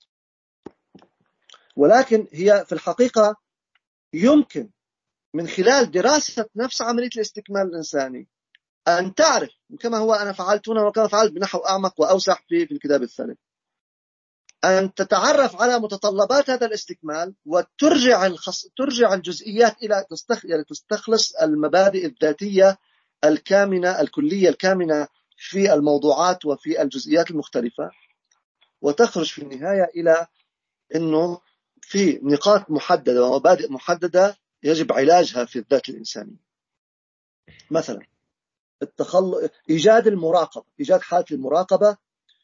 ولكن هي في الحقيقة يمكن من خلال دراسة نفس عملية الاستكمال الإنساني أن تعرف، كما هو أنا فعلت هنا وكما فعلت بنحو أعمق وأوسع في الكتاب الثالث، أن تتعرف على متطلبات هذا الاستكمال ترجع الجزئيات إلى تستخلص المبادئ الذاتية الكامنة الكلية الكامنة في الموضوعات وفي الجزئيات المختلفة، وتخرج في النهاية إلى أنه في نقاط محددة ومبادئ محددة يجب علاجها في الذات الإنسانية. مثلا إيجاد حالة المراقبة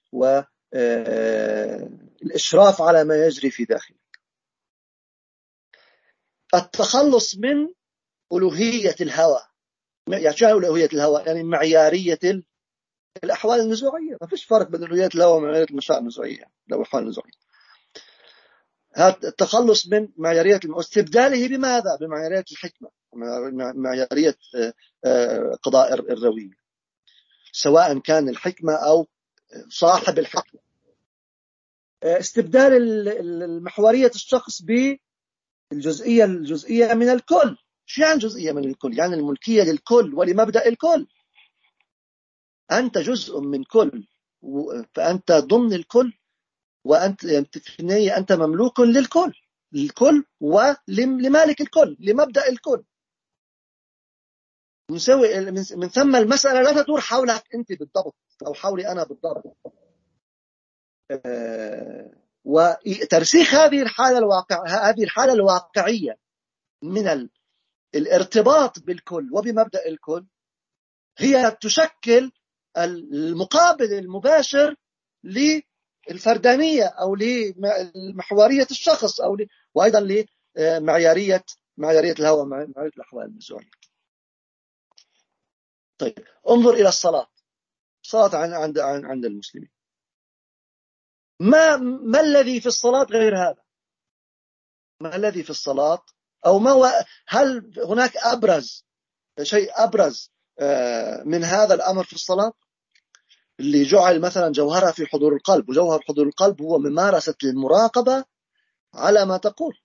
والإشراف على ما يجري في داخلك. التخلص من ألوهية الهوى. يعني شو ألوهية الهوى؟ يعني معيارية الأحوال النزوعية. ما فيش فرق بين ألوهية الهوى ومعيارية المشاعر النزوعية أو الأحوال النزوعية. هذا التخلص من معيارية واستبداله بماذا؟ بمعيارية الحكمة، معيارية قضاء الروية، سواء كان الحكمة أو صاحب الحكمة. استبدال المحورية الشخص بالجزئية من الكل. شو يعني جزئية من الكل؟ يعني الملكية للكل ولمبدأ الكل. أنت جزء من كل، فأنت ضمن الكل، وأنت في النهاية أنت مملوك للكل ولمالك الكل، لمبدأ الكل. من ثم المسألة لا تدور حولك أنت بالضبط أو حولي أنا بالضبط. وترسيخ هذه الحالة الواقعية من الارتباط بالكل وبمبدأ الكل هي تشكل المقابل المباشر للفردانية أو لمحورية الشخص وأيضا لمعيارية الهوى، معيارية الأحوال النزولية. طيب انظر إلى الصلاة عند المسلمين. ما الذي في الصلاة غير هذا؟ ما الذي في الصلاة أو هل هناك شيء أبرز من هذا الأمر في الصلاة اللي جعل مثلا جوهرها في حضور القلب؟ وجوهر حضور القلب هو ممارسة المراقبة على ما تقول،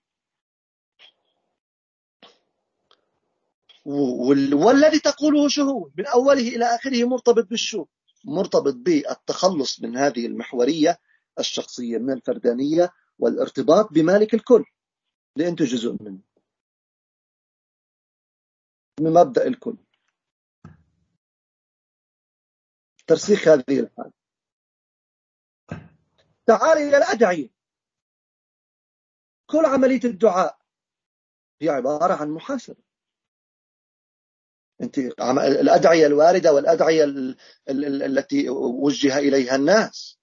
والذي تقوله شهود من أوله إلى آخره مرتبط بالشو، مرتبط بالتخلص من هذه المحورية الشخصية من الفردانية والارتباط بمالك الكل اللي أنت جزء منه، من مبدأ الكل. ترسيخ هذه الحالة. تعال إلى الأدعية. كل عملية الدعاء هي عبارة عن محاسبة. أنت الأدعية الواردة والأدعية التي وجه إليها الناس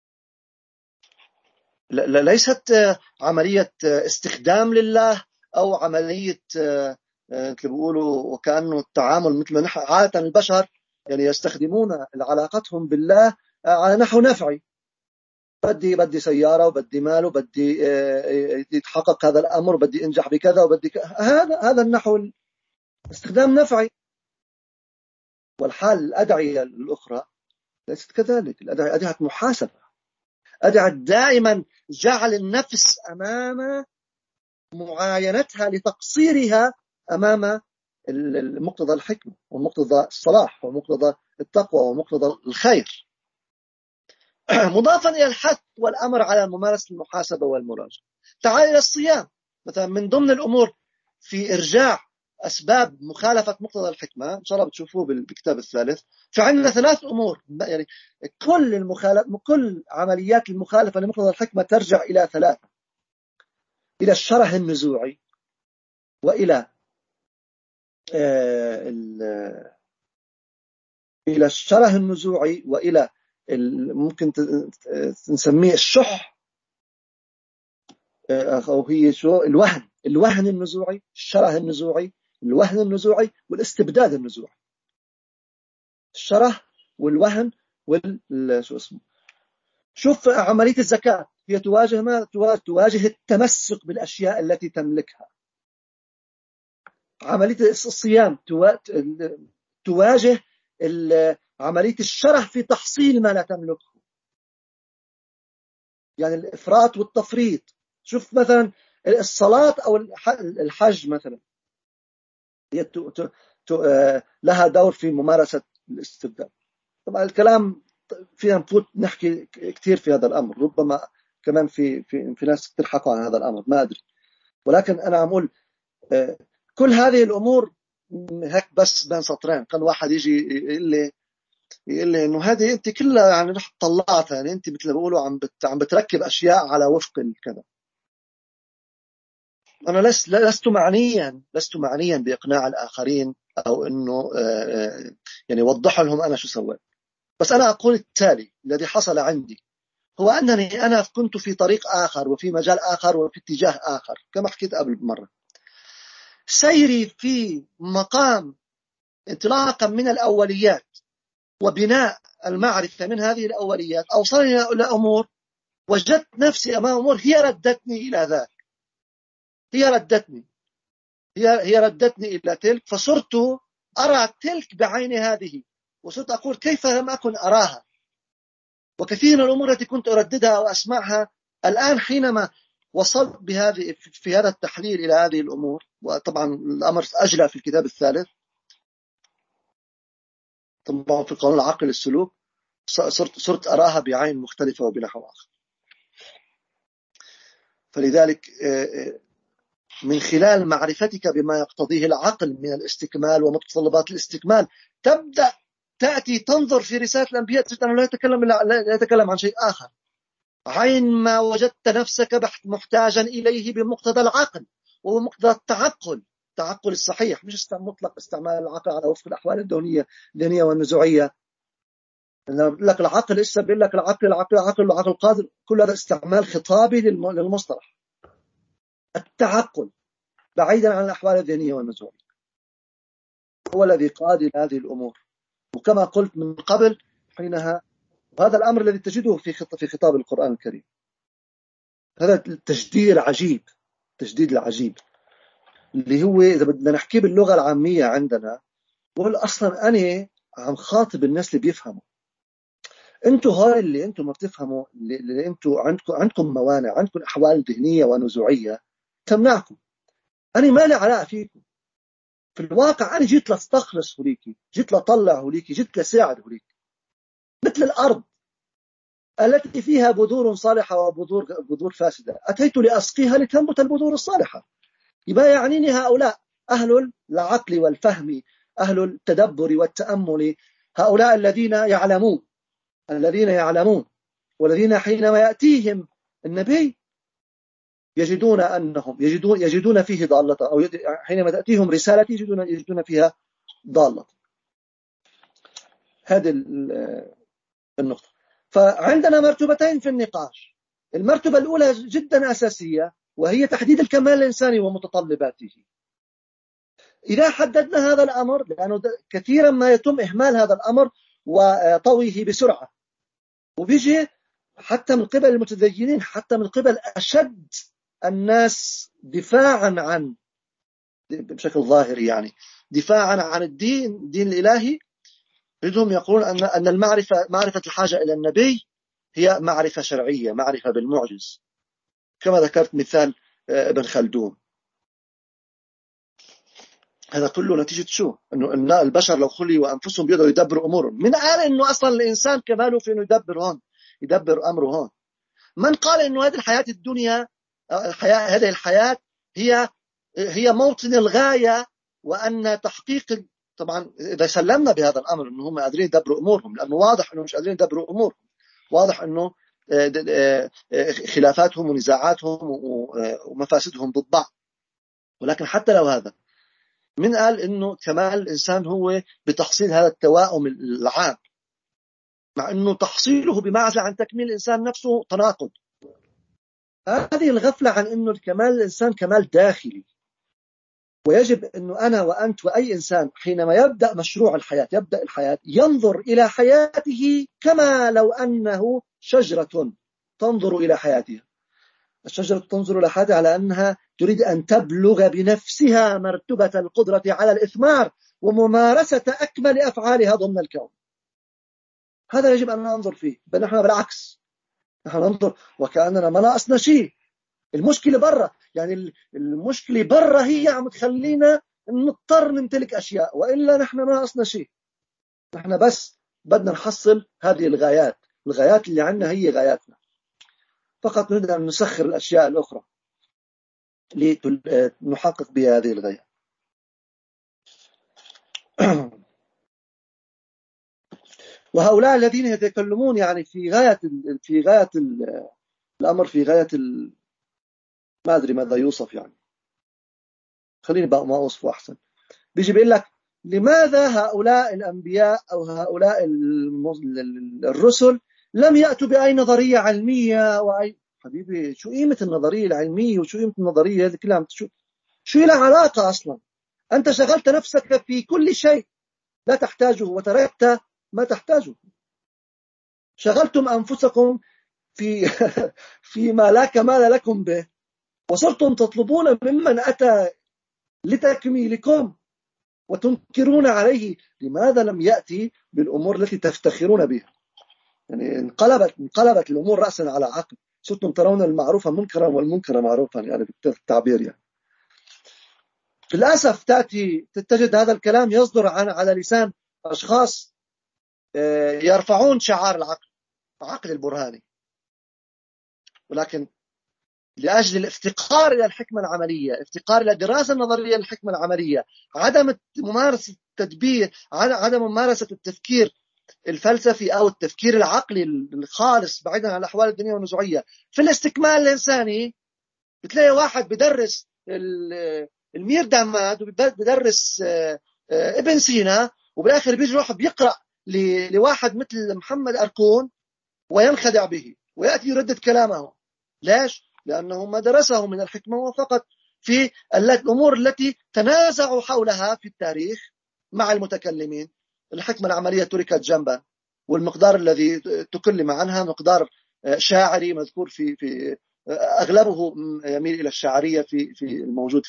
ليست عملية استخدام لله أو عملية بيقولوا وكأنه التعامل مثل ما عادة البشر يعني يستخدمون علاقتهم بالله على نحو نفعي. بدي سيارة وبدي مال وبدي يتحقق هذا الأمر، بدي أنجح بكذا وبدي هذا النحو استخدام نفعي. والحال الأدعية الأخرى ليست كذلك. الأدعية أدعية محاسبة، أدعية دائما جعل النفس أمام معاينتها لتقصيرها أمام مقتضى الحكمة ومقتضى الصلاح ومقتضى التقوى ومقتضى الخير، مضافا إلى الحث والأمر على ممارسة المحاسبة والمراجعة. تعال إلى الصيام مثلا، من ضمن الأمور في إرجاع أسباب مخالفة مقتضى الحكمة، إن شاء الله بتشوفوه بالكتاب الثالث. فعندنا 3 أمور، يعني كل عمليات المخالفة لمقتضى الحكمة ترجع إلى 3: إلى الشره النزوعي، وإلى إلى الشره النزوعي، وإلى ممكن نسميه الشح، أو هي شو الوهن النزوعي، الشره النزوعي، الوهن النزوعي، والاستبداد النزوعي. الشره والوهن شو اسمه. شوف عملية الزكاة هي تواجه ما تواجه التمسك بالأشياء التي تملكها. عملية الصيام تواجه عملية الشره في تحصيل ما لا تملكه، يعني الإفراط والتفريط. شوف مثلا الصلاة أو الحج مثلا، هي لها دور في ممارسة الاستبداد. طبعا الكلام فينا نفوت نحكي كثير في هذا الأمر، ربما كمان في ناس تلحقوا عن هذا الأمر، ما أدري. ولكن أنا عم أقول كل هذه الأمور هيك بس بين سطرين. كان واحد يجي يقول لي إنه هذه أنت كلها يعني رح طلعتها، يعني أنت مثل ما بيقولوا عم بتركب أشياء على وفق الكذا. أنا لست معنيا بإقناع الآخرين أو إنه يعني وضح لهم أنا شو سويت. بس أنا أقول التالي: الذي حصل عندي هو أنني أنا كنت في طريق آخر وفي مجال آخر وفي اتجاه آخر، كما حكيت قبل مرة. سيري في مقام انطلاقا من الأوليات وبناء المعرفة من هذه الأوليات أوصلني إلى أمور، وجدت نفسي أمام أمور هي ردتني إلى ذاك، هي ردتني إلى تلك، فصرت أرى تلك بعين هذه، وصرت أقول كيف لم أكن أراها. وكثير من الأمور التي كنت أرددها وأسمعها الآن حينما وصلت في هذا التحليل إلى هذه الأمور، وطبعا الأمر أجلى في الكتاب الثالث طبعا في قانون العقل السلوك، صرت أراها بعين مختلفة وبنحو آخر. فلذلك من خلال معرفتك بما يقتضيه العقل من الاستكمال ومتطلبات الاستكمال تبدأ تأتي تنظر في رسالة الأنبياء تجد أنه لا يتكلم عن شيء آخر. عين ما وجدت نفسك محتاجا إليه بمقتضى العقل وبمقتضى التعقل الصحيح، مش مطلق استعمال العقل على وفق الأحوال الدينية والنزوعية. لك العقل لسه بيقول لك العقل قادر، كل هذا استعمال خطابي للمصطلح. التعقل بعيدا عن الأحوال الذهنية والنزوعية هو الذي قاد إلى هذه الأمور. وكما قلت من قبل حينها، وهذا الأمر الذي تجده في خطاب القرآن الكريم، هذا التجديد العجيب اللي هو إذا بدنا نحكي باللغة العامية عندنا، بقول أصلا أنا عم خاطب الناس اللي بيفهموا. أنتوا هاي اللي أنتوا ما بتفهموا، اللي أنتوا عندكم موانع، عندكم أحوال ذهنية ونزوعية تمنعكم. أنا ما لي علاقة فيكم. في الواقع أنا جيت لأستخلص هوليكي، جيت لأطلع هوليكي، جيت لأساعد هوليكي. مثل الأرض التي فيها بذور صالحة وبذور فاسدة، أتيت لأسقيها لتنبت البذور الصالحة. يبقى يعنيني هؤلاء أهل العقل والفهم، أهل التدبر والتأمل، هؤلاء الذين يعلمون والذين حينما يأتيهم النبي يجدون فيه ضالة، أو حينما تأتيهم رسالتي يجدون فيها ضالة. هذه النقطة. فعندنا مرتبتين في النقاش. المرتبة الأولى جدا أساسية، وهي تحديد الكمال الإنساني ومتطلباته. إذا حددنا هذا الأمر، لأنه كثيرا ما يتم إهمال هذا الأمر وطويه بسرعة، وبيجي حتى من قبل المتدينين، حتى من قبل أشد الناس دفاعا عن، بشكل ظاهري يعني دفاعا عن الدين الإلهي، بدهم يقولون أن معرفة الحاجة إلى النبي هي معرفة شرعية، معرفة بالمعجز، كما ذكرت مثال ابن خلدون. هذا كله نتيجة شو؟ أنه البشر لو خلوا أنفسهم بيقدروا يدبروا أمورهم. من قال أنه أصلا الإنسان كماله في أنه يدبر أمره هون؟ من قال أنه هذه الحياة الدنيا، هذه الحياة هي موطن الغاية، وأن تحقيق، طبعا إذا سلمنا بهذا الأمر أنه هم قادرين يدبروا أمورهم، لأنه واضح أنه مش قادرين يدبروا أمورهم، واضح أنه خلافاتهم ونزاعاتهم ومفاسدهم ضد بعض. ولكن حتى لو هذا، من قال إنه كمال الإنسان هو بتحصيل هذا التوائم العام، مع إنه تحصيله بمعزل عن تكميل الإنسان نفسه تناقض. هذه الغفلة عن إنه الكمال الإنسان كمال داخلي، ويجب إنه أنا وأنت وأي إنسان حينما يبدأ مشروع الحياة، يبدأ الحياة، ينظر إلى حياته كما لو أنه شجرة تنظر إلى حياتها. الشجرة تنظر إلى حياتها على أنها تريد أن تبلغ بنفسها مرتبة القدرة على الإثمار وممارسة أكمل أفعالها ضمن الكون. هذا يجب أن ننظر فيه. بل نحن بالعكس، نحن ننظر وكأننا ما ناقصنا شيء. المشكلة برا، يعني المشكلة برا هي عم تخلينا نضطر نمتلك أشياء، وإلا نحن ما ناقصنا شيء. نحن بس بدنا نحصل هذه الغايات اللي عندنا هي غاياتنا فقط. نريد أن نسخر الأشياء الأخرى لنحقق بها هذه الغاية. وهؤلاء الذين يتكلمون يعني في غاية الأمر، في غاية ما أدري ماذا يوصف، يعني خليني بقى ما أوصفه أحسن. بيجي بيقول لك لماذا هؤلاء الأنبياء أو هؤلاء الرسل لم يأتوا بأي نظرية علمية حبيبي، شو قيمة النظرية العلمية وشو قيمة النظرية هذه كلها؟ شو لها علاقة أصلا؟ أنت شغلت نفسك في كل شيء لا تحتاجه وتركت ما تحتاجه. شغلتم أنفسكم فيما لا كمال لكم به، وصرتم تطلبون ممن أتى لتكميلكم وتنكرون عليه. لماذا لم يأتي بالأمور التي تفتخرون بها؟ يعني انقلبت الأمور رأسا على عقب. صرتم ترون المعروف منكرا والمنكر معروفا، يعني بالتعبير يعني. للأسف تجد هذا الكلام يصدر على لسان أشخاص يرفعون شعار العقل البرهاني، ولكن لأجل الافتقار إلى الحكمة العملية، افتقار إلى دراسة نظرية للحكمة العملية، عدم ممارسة التدبير، عدم ممارسة التفكير الفلسفي أو التفكير العقلي الخالص بعيدا عن الأحوال الدينية والنزوعية في الاستكمال الإنساني. بتلاقي واحد بدرس المير داماد وبدرس ابن سينا، وبالآخر بيجي يروح بيقرأ لواحد مثل محمد أركون وينخدع به ويأتي يردد كلامه. ليش؟ لأنه ما درسه من الحكمة وفقط في الأمور التي تنازعوا حولها في التاريخ مع المتكلمين. الحكمة العملية تركت جنبا، والمقدار الذي تكلم عنها مقدار شاعري مذكور في أغلبه يميل إلى الشعرية في الموجود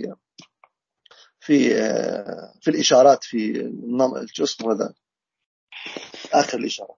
في في الإشارات في شو اسمه هذا آخر الإشارات.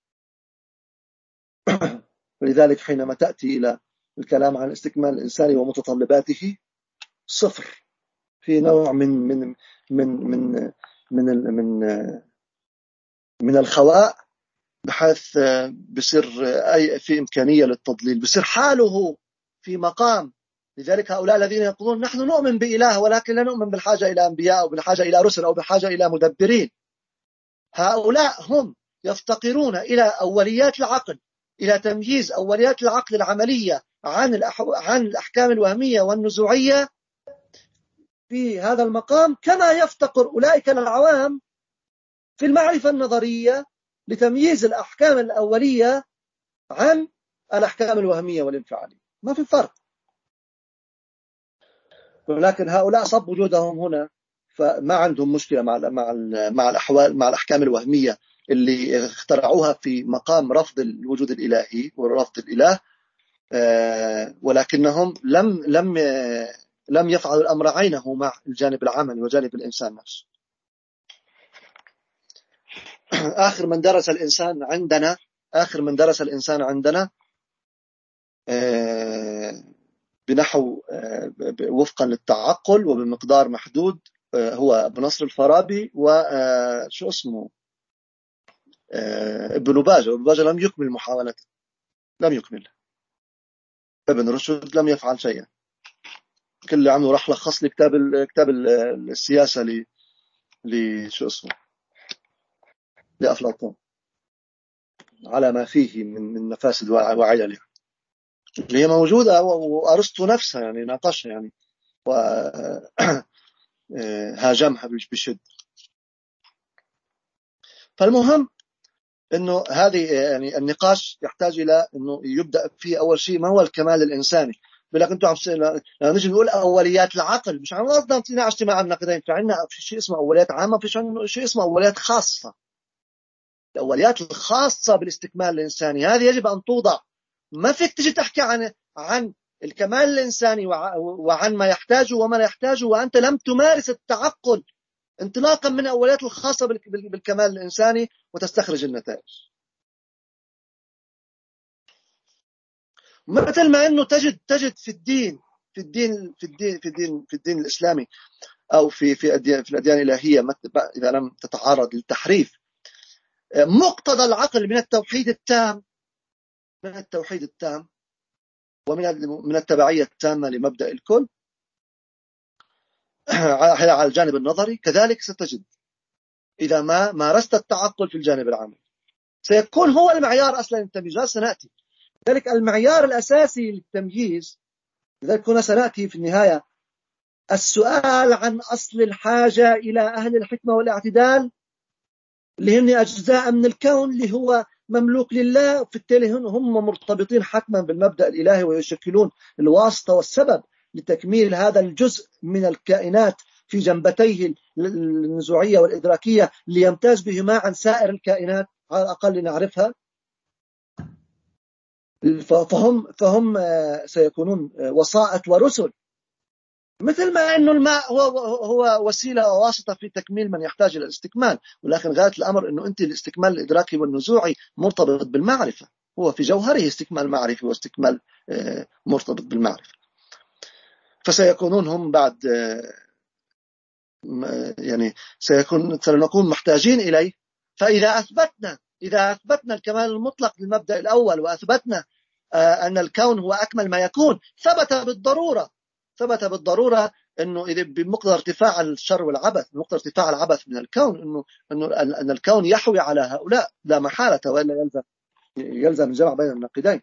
ولذلك حينما تأتي إلى الكلام عن الاستكمال الإنساني ومتطلباته صفر، في نوع من من من الخواء، بحيث بصير أي في إمكانية للتضليل، بصير حاله في مقام. لذلك هؤلاء الذين يقولون نحن نؤمن بإله ولكن لا نؤمن بالحاجة إلى أنبياء أو بالحاجة إلى رسل أو بالحاجة إلى مدبرين، هؤلاء هم يفتقرون إلى أوليات العقل، إلى تمييز أوليات العقل العملية عن الأحكام الوهمية والنزوعية في هذا المقام، كما يفتقر أولئك العوام في المعرفة النظرية لتمييز الأحكام الأولية عن الأحكام الوهمية والانفعالية. ما في فرق. ولكن هؤلاء صب وجودهم هنا، فما عندهم مشكلة مع الأحوال، مع الأحكام الوهمية اللي اخترعوها في مقام رفض الوجود الإلهي ورفض الإله، ولكنهم لم يفعلوا الأمر عينه مع الجانب العملي وجانب الإنسان نفسه. آخر من درس الإنسان عندنا بنحو وفقا للتعقل وبمقدار محدود هو ابن نصر الفارابي وشو اسمه ابن باجة لم يكمل محاولته، لم يكمل. ابن رشد لم يفعل شيئا، كل اللي عمله راح لخص لي كتاب السياسة شو اسمه لأفلاطون على ما فيه من مفاسد وعلل اللي هي موجودة، وأرسطو نفسها يعني ناقشها يعني وهاجمها بشد. فالمهم انه هذه يعني النقاش يحتاج الى انه يبدا فيه اول شيء ما هو الكمال الانساني. لكن انتم لما نيجي نقول اوليات العقل مش عم قصدنا نتناقش اجتماع النقدين، فعندنا في شيء اسمه اوليات عامه، في شيء اسمه اوليات خاصه. الاوليات الخاصه بالاستكمال الانساني هذه يجب ان توضع. ما فيك تجي تحكي عن الكمال الانساني وعن ما يحتاجه وما لا يحتاجه وانت لم تمارس التعقل انطلاقا من الاوليات الخاصه بالكمال الانساني وتستخرج النتائج. مثل ما انه تجد في الدين الاسلامي او في الاديان الالهيه اذا لم تتعرض للتحريف، مقتضى العقل من التوحيد التام ومن التبعيه التامه لمبدا الكل على الجانب النظري. كذلك ستجد اذا ما مارست التعقل في الجانب العملي سيكون هو المعيار اصلا للتمييز. سناتي ذلك المعيار الاساسي للتمييز. لذلك هنا سناتي في النهايه السؤال عن أصل الحاجة إلى أهل الحكمة والاعتدال اللي هن أجزاء من الكون اللي هو مملوك لله، في التالي هم مرتبطين حتما بالمبدأ الإلهي ويشكلون الواسطة والسبب لتكميل هذا الجزء من الكائنات في جنبتيه النزوعية والإدراكية ليمتاز بهما عن سائر الكائنات على الأقل نعرفها. فهم سيكونون وسائط ورسل، مثل ما أنه الماء هو وسيلة وواسطة في تكميل من يحتاج إلى الاستكمال. ولكن غاية الأمر أنه أنت الاستكمال الإدراكي والنزوعي مرتبط بالمعرفة، هو في جوهره استكمال معرفي واستكمال مرتبط بالمعرفة. فسيكونون هم بعد يعني سنكون محتاجين إليه. فإذا أثبتنا الكمال المطلق للمبدأ الأول، وأثبتنا أن الكون هو أكمل ما يكون، ثبت بالضرورة أنه إذا بمقدار ارتفاع الشر والعبث، بمقدار ارتفاع العبث من الكون، أن الكون يحوي على هؤلاء لا محالة، وإلا يلزم الجمع بين النقيضين.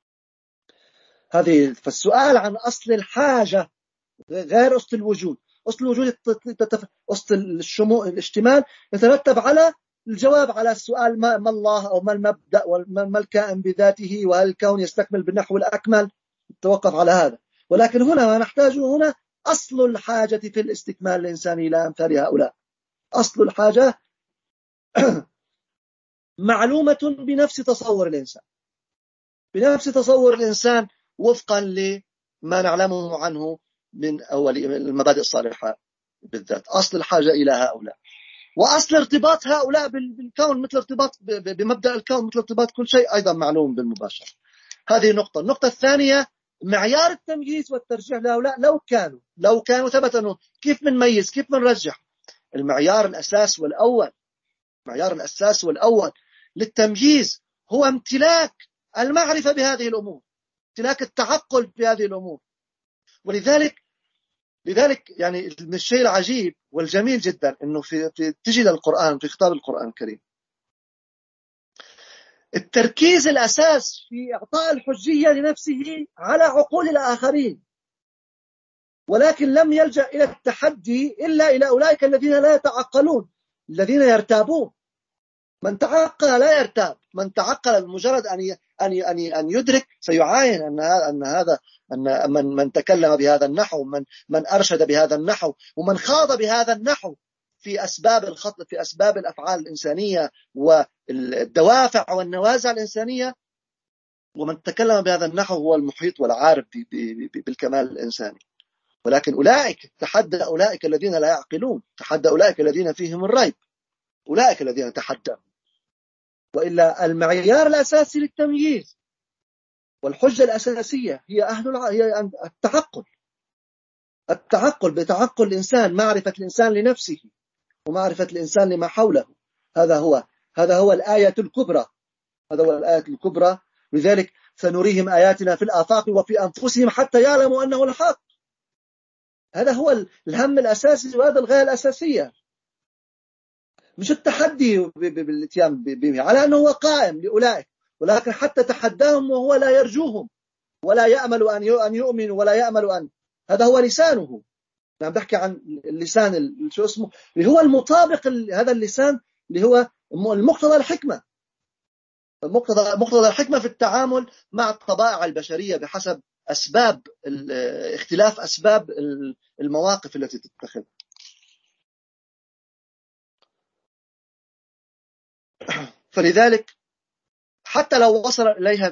فالسؤال عن أصل الحاجة غير أصل الوجود. أصل الوجود أصل الاشتمال يترتب على الجواب على السؤال ما الله، أو ما المبدأ، وما الكائن بذاته، وهل الكون يستكمل بالنحو الأكمل، توقف على هذا. ولكن هنا ما نحتاجه هنا أصل الحاجة في الاستكمال الإنساني إلى أمثال هؤلاء. أصل الحاجة معلومة بنفس تصور الإنسان وفقا لما نعلمه عنه من أول المبادئ الصالحة بالذات. أصل الحاجة إلى هؤلاء، وأصل ارتباط هؤلاء بالكون مثل ارتباط بمبدأ الكون مثل ارتباط كل شيء أيضا معلوم بالمباشرة. هذه نقطة. النقطة الثانية معيار التمييز والترجيح لهؤلاء لو كانوا ثبت أنه كيف بنميز، كيف بنرجح. المعيار الأساس والأول للتمييز هو امتلاك المعرفة بهذه الأمور، امتلاك التعقل بهذه الأمور. ولذلك يعني من الشيء العجيب والجميل جدا أنه تجي للقرآن، في خطاب القرآن الكريم، التركيز الأساس في إعطاء الحجية لنفسه على عقول الآخرين، ولكن لم يلجأ إلى التحدي إلا إلى أولئك الذين لا يتعقلون، الذين يرتابون. من تعقل لا يرتاب، من تعقل مجرد أن يدرك سيعاين أن من تكلم بهذا النحو، من أرشد بهذا النحو، ومن خاض بهذا النحو في أسباب الخطأ، في أسباب الأفعال الإنسانية والدوافع والنوازع الإنسانية، ومن تكلم بهذا النحو هو المحيط والعارف بالكمال الإنساني. ولكن تحدى أولئك الذين لا يعقلون، تحدى أولئك الذين فيهم الريب، أولئك الذين تحدوا. وإلا المعيار الأساسي للتمييز والحجة الأساسية هي التعقل بتعقل الإنسان، معرفة الإنسان لنفسه ومعرفة الإنسان لما حوله. هذا هو الآية الكبرى. لذلك سنريهم آياتنا في الآفاق وفي أنفسهم حتى يعلموا أنه الحق. هذا هو الهم الأساسي، وهذا الغاية الأساسية، مش التحدي بالاتيان به على أنه هو قائم لأولئك، ولكن حتى تحداهم وهو لا يرجوهم ولا يأمل أن يؤمنوا ولا يأمل أن. هذا هو لسانه. نعم، بحكي عن اللسان شو اسمه، اللي هو المطابق، هذا اللسان اللي هو المقتضى الحكمة، مقتضى الحكمة في التعامل مع الطبائع البشرية بحسب اختلاف أسباب المواقف التي تتخذ. فلذلك حتى لو وصل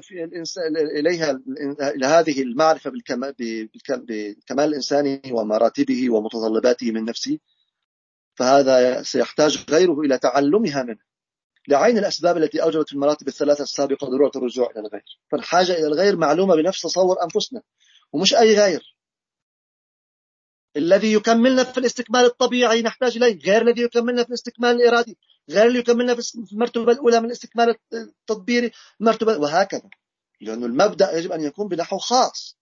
إلى هذه المعرفة بالكمال الإنساني ومراتبه ومتطلباته من نفسه، فهذا سيحتاج غيره إلى تعلمها منه لعين الأسباب التي أوجبت المراتب الثلاثة السابقة ضرورة الرجوع إلى الغير. فالحاجة إلى الغير معلومة بنفس تصور أنفسنا، ومش أي غير. الذي يكملنا في الاستكمال الطبيعي نحتاج إليه، غير الذي يكملنا في الاستكمال الإرادي، غير اللي يكملنا في المرتبة الأولى من الاستكمال التدبيري، وهكذا. لأن المبدأ يجب أن يكون بنحو خاص.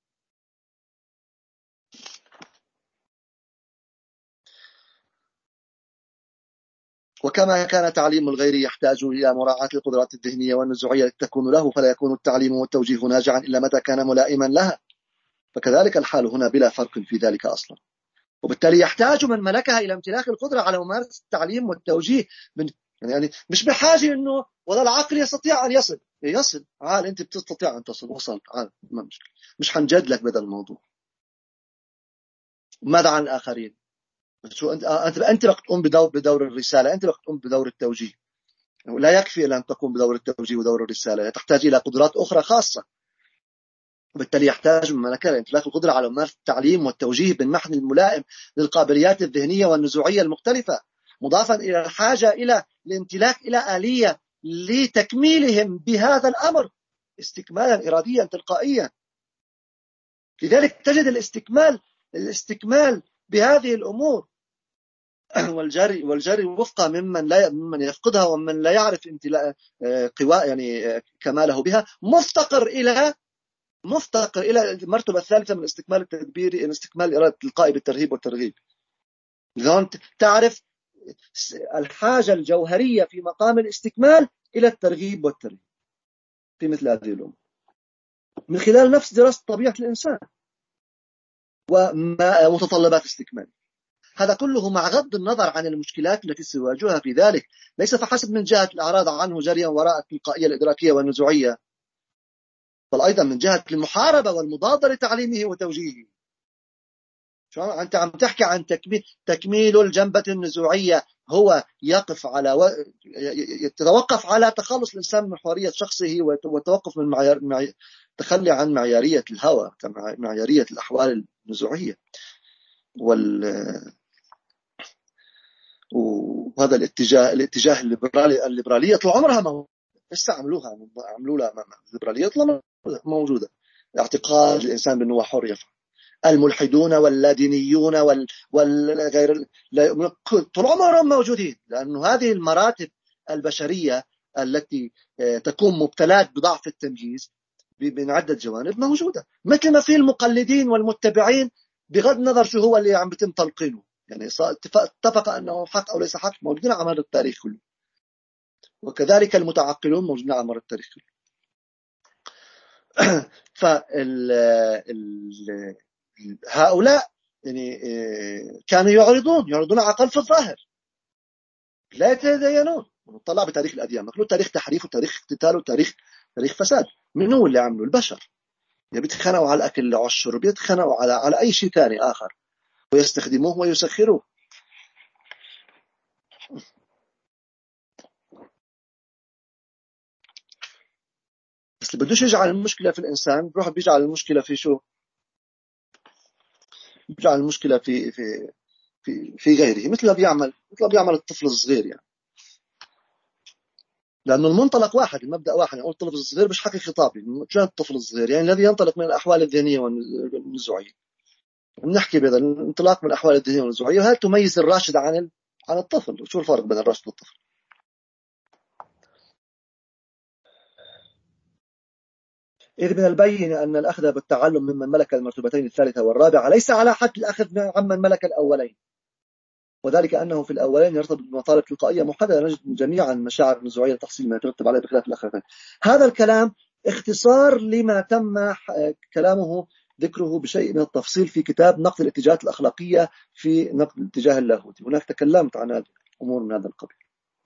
وكما كان تعليم الغير يحتاج إلى مراعاة القدرات الذهنية والنزوعية تكون له، فلا يكون التعليم والتوجيه ناجعا إلا متى كان ملائما لها، فكذلك الحال هنا بلا فرق في ذلك أصلا. وبالتالي يحتاج من ملكها إلى امتلاك القدرة على ممارسة التعليم والتوجيه يعني مش بحاجة إنه ولا العقل يستطيع أن يصل عال أنت بتستطيع أن تصل، وصلت عال، ما مشكلة، مش حنجد لك بدل الموضوع. ماذا عن الآخرين؟ شو أنت بقى تقوم بدور الرسالة، أنت بقى تقوم بدور التوجيه. لا يكفي أن تقوم بدور التوجيه ودور الرسالة، تحتاج إلى قدرات أخرى خاصة. وبالتالي يحتاج من ملكها امتلاك القدرة على ممارسة التعليم والتوجيه بالمحن الملائم للقابليات الذهنية والنزوعية المختلفة، مضافا إلى الحاجة إلى الامتلاك إلى آلية لتكميلهم بهذا الأمر استكمالا إراديا تلقائيا. لذلك تجد الاستكمال بهذه الأمور والجري وفق ممن يفقدها ومن لا يعرف قواء يعني كماله بها، مفتقر إلى المرتبة الثالثة من الاستكمال التدبيري، الاستكمال الإرادي التلقائي بالترهيب والترغيب. لذلك تعرف الحاجة الجوهرية في مقام الاستكمال إلى الترغيب والترهيب في مثل هذه الأمور من خلال نفس دراسة طبيعة الإنسان ومتطلبات الاستكمال. هذا كله مع غض النظر عن المشكلات التي سيواجهها في ذلك، ليس فحسب من جهة الإعراض عنه جريا وراء التلقائية الإدراكية والنزوعية، بل أيضا من جهة المحاربة والمضادة لتعليمه وتوجيهه. أنت عم تحكي عن تكميل الجنبة النزوعية، هو يتوقف على تخلص الإنسان من حرية شخصه وتوقف من تخلي عن معيارية الهوى كمعيارية الأحوال النزوعية. وهذا الاتجاه الليبرالية طول عمرها لسه عملوا لها الليبرالية طول موجودة، اعتقاد الإنسان بأنه هو حر يفعل. الملحدون واللادينيون والغير طول عمرهم موجودين، لأنه هذه المراتب البشرية التي تكون مبتلات بضعف التمييز من عدة جوانب موجودة، مثل ما في المقلدين والمتبعين بغض النظر شو هو اللي عم بيتم تلقينه، يعني اتفق أنه حق أو ليس حق، موجودين على مر التاريخ كله. وكذلك المتعقلون موجودين على مر التاريخ كله. هؤلاء يعني كانوا يعرضون عقل في الظاهر، لا يتدينون. نطلع بتاريخ الأديان، مخلوق تاريخ تحريف وتاريخ اقتتال وتاريخ فساد. من هو اللي عملوا؟ البشر. بيتخانقوا على الأكل والشرب، بيتخانقوا على أي شيء ثاني آخر، ويستخدموه ويسخروه. بس اللي بدوش يجعل المشكلة في الإنسان بروح بيجعل المشكلة في شو؟ بيجعل المشكلة في غيره، مثل ما بيعمل الطفل الصغير يعني. لأنه المنطلق واحد، المبدأ واحد. يعني الطفل الصغير مش حكي خطابي، شو الطفل الصغير؟ يعني الذي ينطلق من الأحوال الذهنية والنزوعية. بنحكي بهذا الانطلاق من الأحوال الذهنية والنزوعية، وهل تميز الراشد عن الطفل؟ وشو الفرق بين الراشد والطفل؟ إذ من البين أن الأخذ بالتعلم ممن ملك المرتبتين الثالثة والرابعة ليس على حد الأخذ عمن ملك الأولين، وذلك أنه في الأولين يرتبط بمطالب تلقائية محددة، نجد جميعا مشاعر نزوعية تحصيل ما يترتب عليه بخلاف الآخرين. هذا الكلام اختصار لما تم كلامه ذكره بشيء من التفصيل في كتاب نقد الاتجاهات الأخلاقية في نقد الاتجاه اللاهوتي. هناك تكلمت عن أمور من هذا القبيل.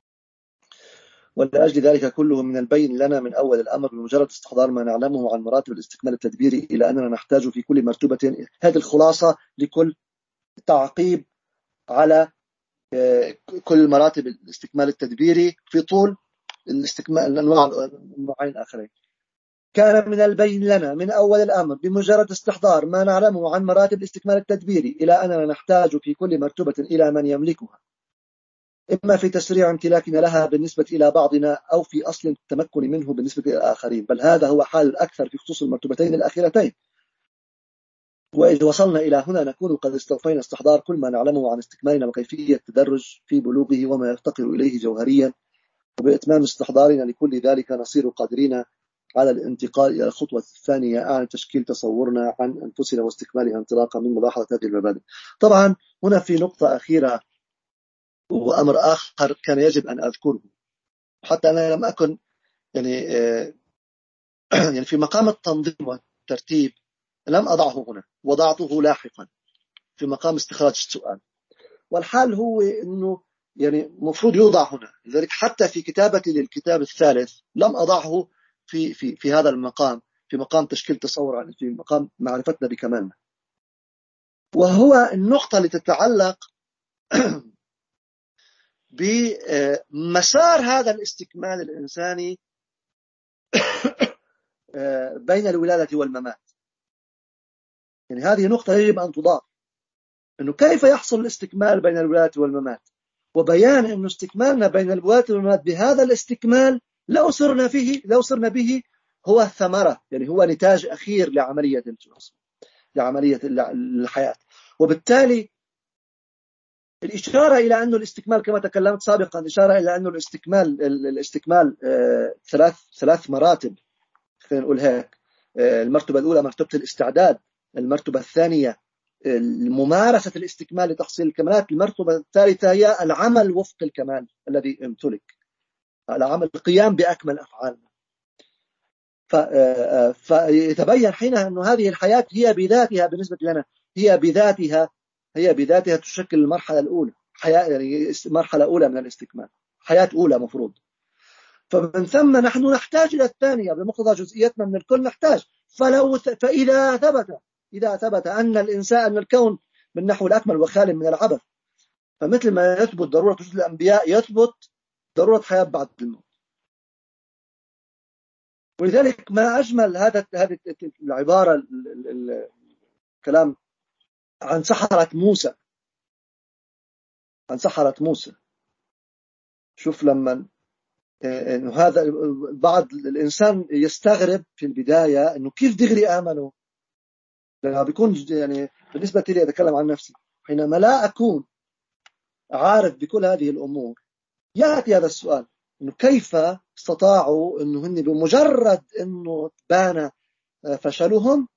ولأجل ذلك كله من البين لنا من أول الأمر بمجرد استحضار ما نعلمه عن مراتب الاستكمال التدبيري إلى أننا نحتاج في كل مرتبة، هذه الخلاصة لكل تعقيب على كل مراتب الاستكمال التدبيري في طول الاستكمال النوعين الآخرين. كان من البين لنا من أول الأمر بمجرد استحضار ما نعلمه عن مراتب الاستكمال التدبيري إلى أننا نحتاج في كل مرتبة إلى من يملكها، إما في تسريع امتلاكنا لها بالنسبة إلى بعضنا، أو في أصل التمكن منه بالنسبة إلى الآخرين، بل هذا هو حال الأكثر في خصوص المرتبتين الأخيرتين. وإذ وصلنا إلى هنا نكون قد استوفينا استحضار كل ما نعلمه عن استكمالنا وكيفية التدرج في بلوغه وما يفتقر إليه جوهريا، وبإتمام استحضارنا لكل ذلك نصير قادرين على الانتقال إلى الخطوة الثانية، عن تشكيل تصورنا عن أنفسنا واستكمالها انطلاقا من ملاحظة هذه المبادئ. طبعا هنا في نقطة أخيرة وأمر آخر كان يجب أن أذكره، حتى أنا لم أكن يعني في مقام التنظيم والترتيب لم أضعه هنا، وضعته لاحقا في مقام استخراج السؤال، والحال هو أنه يعني مفروض يوضع هنا. لذلك حتى في كتابتي للكتاب الثالث لم أضعه في هذا المقام، في مقام تشكيل تصور، في مقام معرفتنا بكمالنا. وهو النقطة اللي تتعلق بمسار هذا الاستكمال الإنساني بين الولادة والممات. يعني هذه نقطة يجب أن تضاف، أنه كيف يحصل الاستكمال بين الولادة والممات، وبيان أن استكمالنا بين الولادة والممات بهذا الاستكمال لو صرنا به هو الثمرة، يعني هو نتاج أخير لعملية الجنس، لعملية الحياة. وبالتالي الإشارة إلى أن الاستكمال كما تكلمت سابقا، إشارة إلى أن الاستكمال ثلاث مراتب، خلينا نقول هيك. المرتبة الأولى مرتبة الاستعداد، المرتبة الثانية ممارسة الاستكمال لتحصيل الكمالات، المرتبة الثالثة هي العمل وفق الكمال الذي امتلك، العمل القيام بأكمل أفعالنا. فيتبين حينها أن هذه الحياة هي بذاتها بالنسبة لنا هي بذاتها تشكل المرحلة الأولى، حياة يعني مرحلة أولى من الاستكمال، حياة أولى مفروض. فمن ثم نحن نحتاج إلى الثانية بمقتضى جزئيتنا من الكل نحتاج. إذا ثبت أن الإنسان الكون بالنحو الأكمل وخال من العبث، فمثل ما يثبت ضرورة وجود الأنبياء يثبت ضرورة حياة بعد الموت. ولذلك ما أجمل هذه العبارة، الكلام عن سحرة موسى. شوف لما إنه هذا بعض الإنسان يستغرب في البداية إنه كيف دغري آمنوا، لأنه بيكون يعني بالنسبة لي أتكلم عن نفسي، حينما لا أكون عارف بكل هذه الأمور يأتي هذا السؤال، إنه كيف استطاعوا إنه هن بمجرد إنه بان فشلهم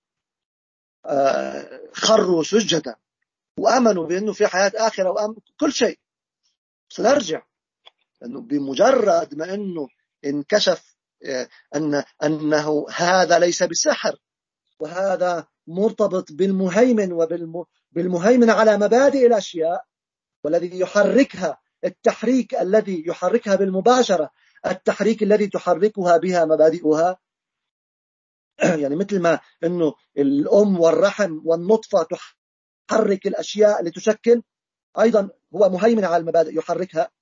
خروا سجدا وآمنوا بأنه في حياة آخرة وآمنوا كل شيء. سنرجع أنه بمجرد ما أنه انكشف أنه هذا ليس بسحر، وهذا مرتبط بالمهيمن بالمهيمن على مبادئ الأشياء، والذي يحركها التحريك الذي يحركها بالمباشرة، التحريك الذي تحركها بها مبادئها. يعني مثل ما أنه الأم والرحم والنطفة تحرك الأشياء لتشكل، أيضا هو مهيمن على المبادئ يحركها.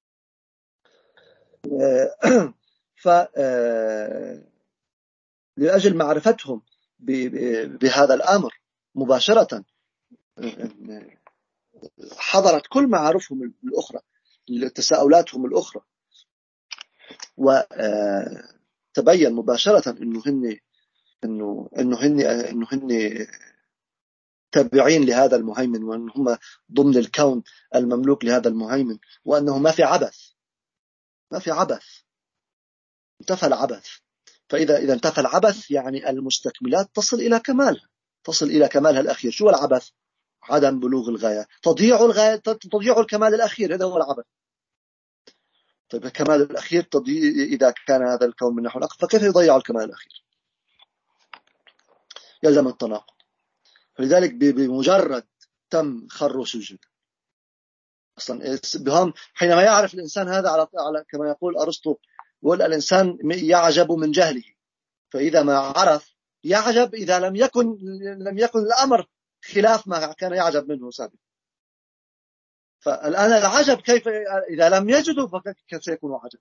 لأجل معرفتهم بهذا الأمر مباشرة حضرت كل معارفهم الأخرى، تساؤلاتهم الأخرى، وتبين مباشرة إنه هن تابعين لهذا المهيمن، وأن هم ضمن الكون المملوك لهذا المهيمن، وأنه ما في عبث، انتفى العبث. فإذا انتفى العبث يعني المستكملات تصل إلى كمالها الأخير. شو العبث؟ عدم بلوغ الغاية، تضييع الكمال الأخير، هذا هو العبث. طيب الكمال الأخير إذا كان هذا الكون من نحو الأقل، فكيف يضيع الكمال الأخير؟ يلزم التناقض. فلذلك بمجرد تم خر سجد أصلا بهم، حينما يعرف الإنسان هذا على كما يقول أرسطو، يقول الإنسان يعجب من جهله، فإذا ما عرف يعجب إذا لم يكن الأمر خلاف ما كان يعجب منه سابقا. فالآن العجب كيف إذا لم يجدوا فكيف سيكون عجب؟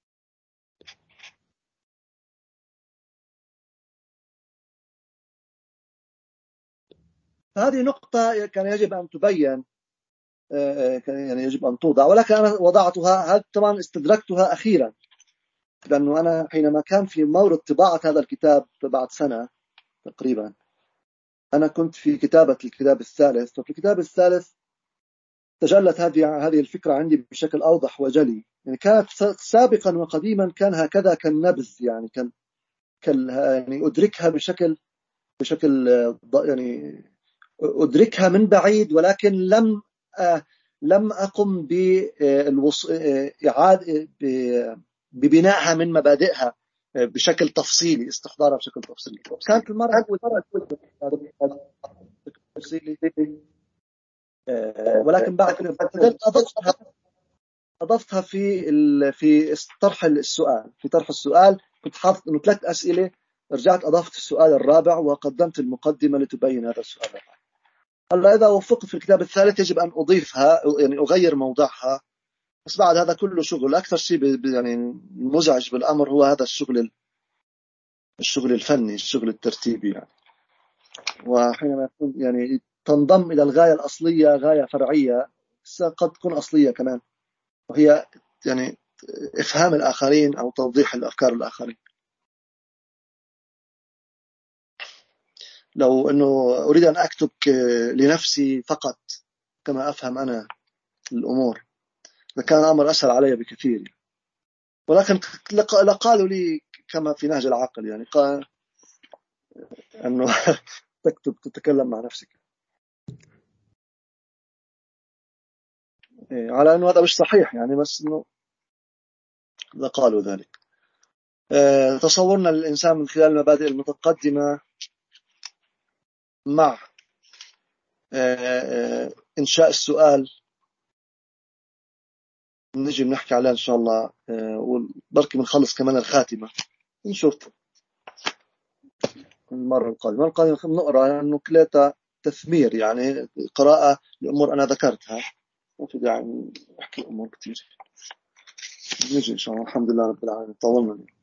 هذه نقطة كان يجب أن تبين، يعني يجب أن توضع، ولكن أنا وضعتها، هذا طبعا استدركتها أخيرا، لأنه أنا حينما كان في مورد طباعة هذا الكتاب بعد سنة تقريبا، أنا كنت في كتابة الكتاب الثالث، وفي الكتاب الثالث تجلت هذه الفكرة عندي بشكل أوضح وجلي. يعني كانت سابقا وقديما كان هكذا كالنبذ، يعني يعني أدركها بشكل يعني أدركها من بعيد، ولكن لم أقم ببنائها من مبادئها بشكل تفصيلي، استحضارها بشكل تفصيلي. كانت المرة تفصيلي، ولكن بعد أضفتها في طرح السؤال. كنت حاطط إنه 3 أسئلة، رجعت أضفت السؤال الرابع وقدمت المقدمة لتبين هذا السؤال. هلا إذا وفقت في الكتاب الثالث يجب أن أضيفها، يعني أغير موضعها. بس بعد هذا كله شغل، أكثر شيء يعني مزعج بالأمر هو هذا الشغل الفني، الشغل الترتيبي يعني. وحينما يكون يعني تنضم إلى الغاية الأصلية غاية فرعية قد تكون أصلية كمان، وهي يعني إفهام الآخرين أو توضيح الأفكار الآخرين. لو أنه أريد أن أكتب لنفسي فقط كما أفهم أنا الأمور لكان الأمر أسهل علي بكثير، ولكن لقالوا لي كما في نهج العقل يعني قال أنه تكتب تتكلم مع نفسك، على أنه هذا مش صحيح يعني، بس أنه لقالوا ذلك. تصورنا للإنسان من خلال المبادئ المتقدمة مع إنشاء السؤال نجي بنحكي عليها إن شاء الله، وبركي بنخلص كمان الخاتمة نشوف المرة القادمة نقرأ لأنه كلها تثمير يعني قراءة لأمور أنا ذكرتها، ما في داعي نحكي أمور كتير. نجي إن شاء الله. الحمد لله رب العالمين، طولنا.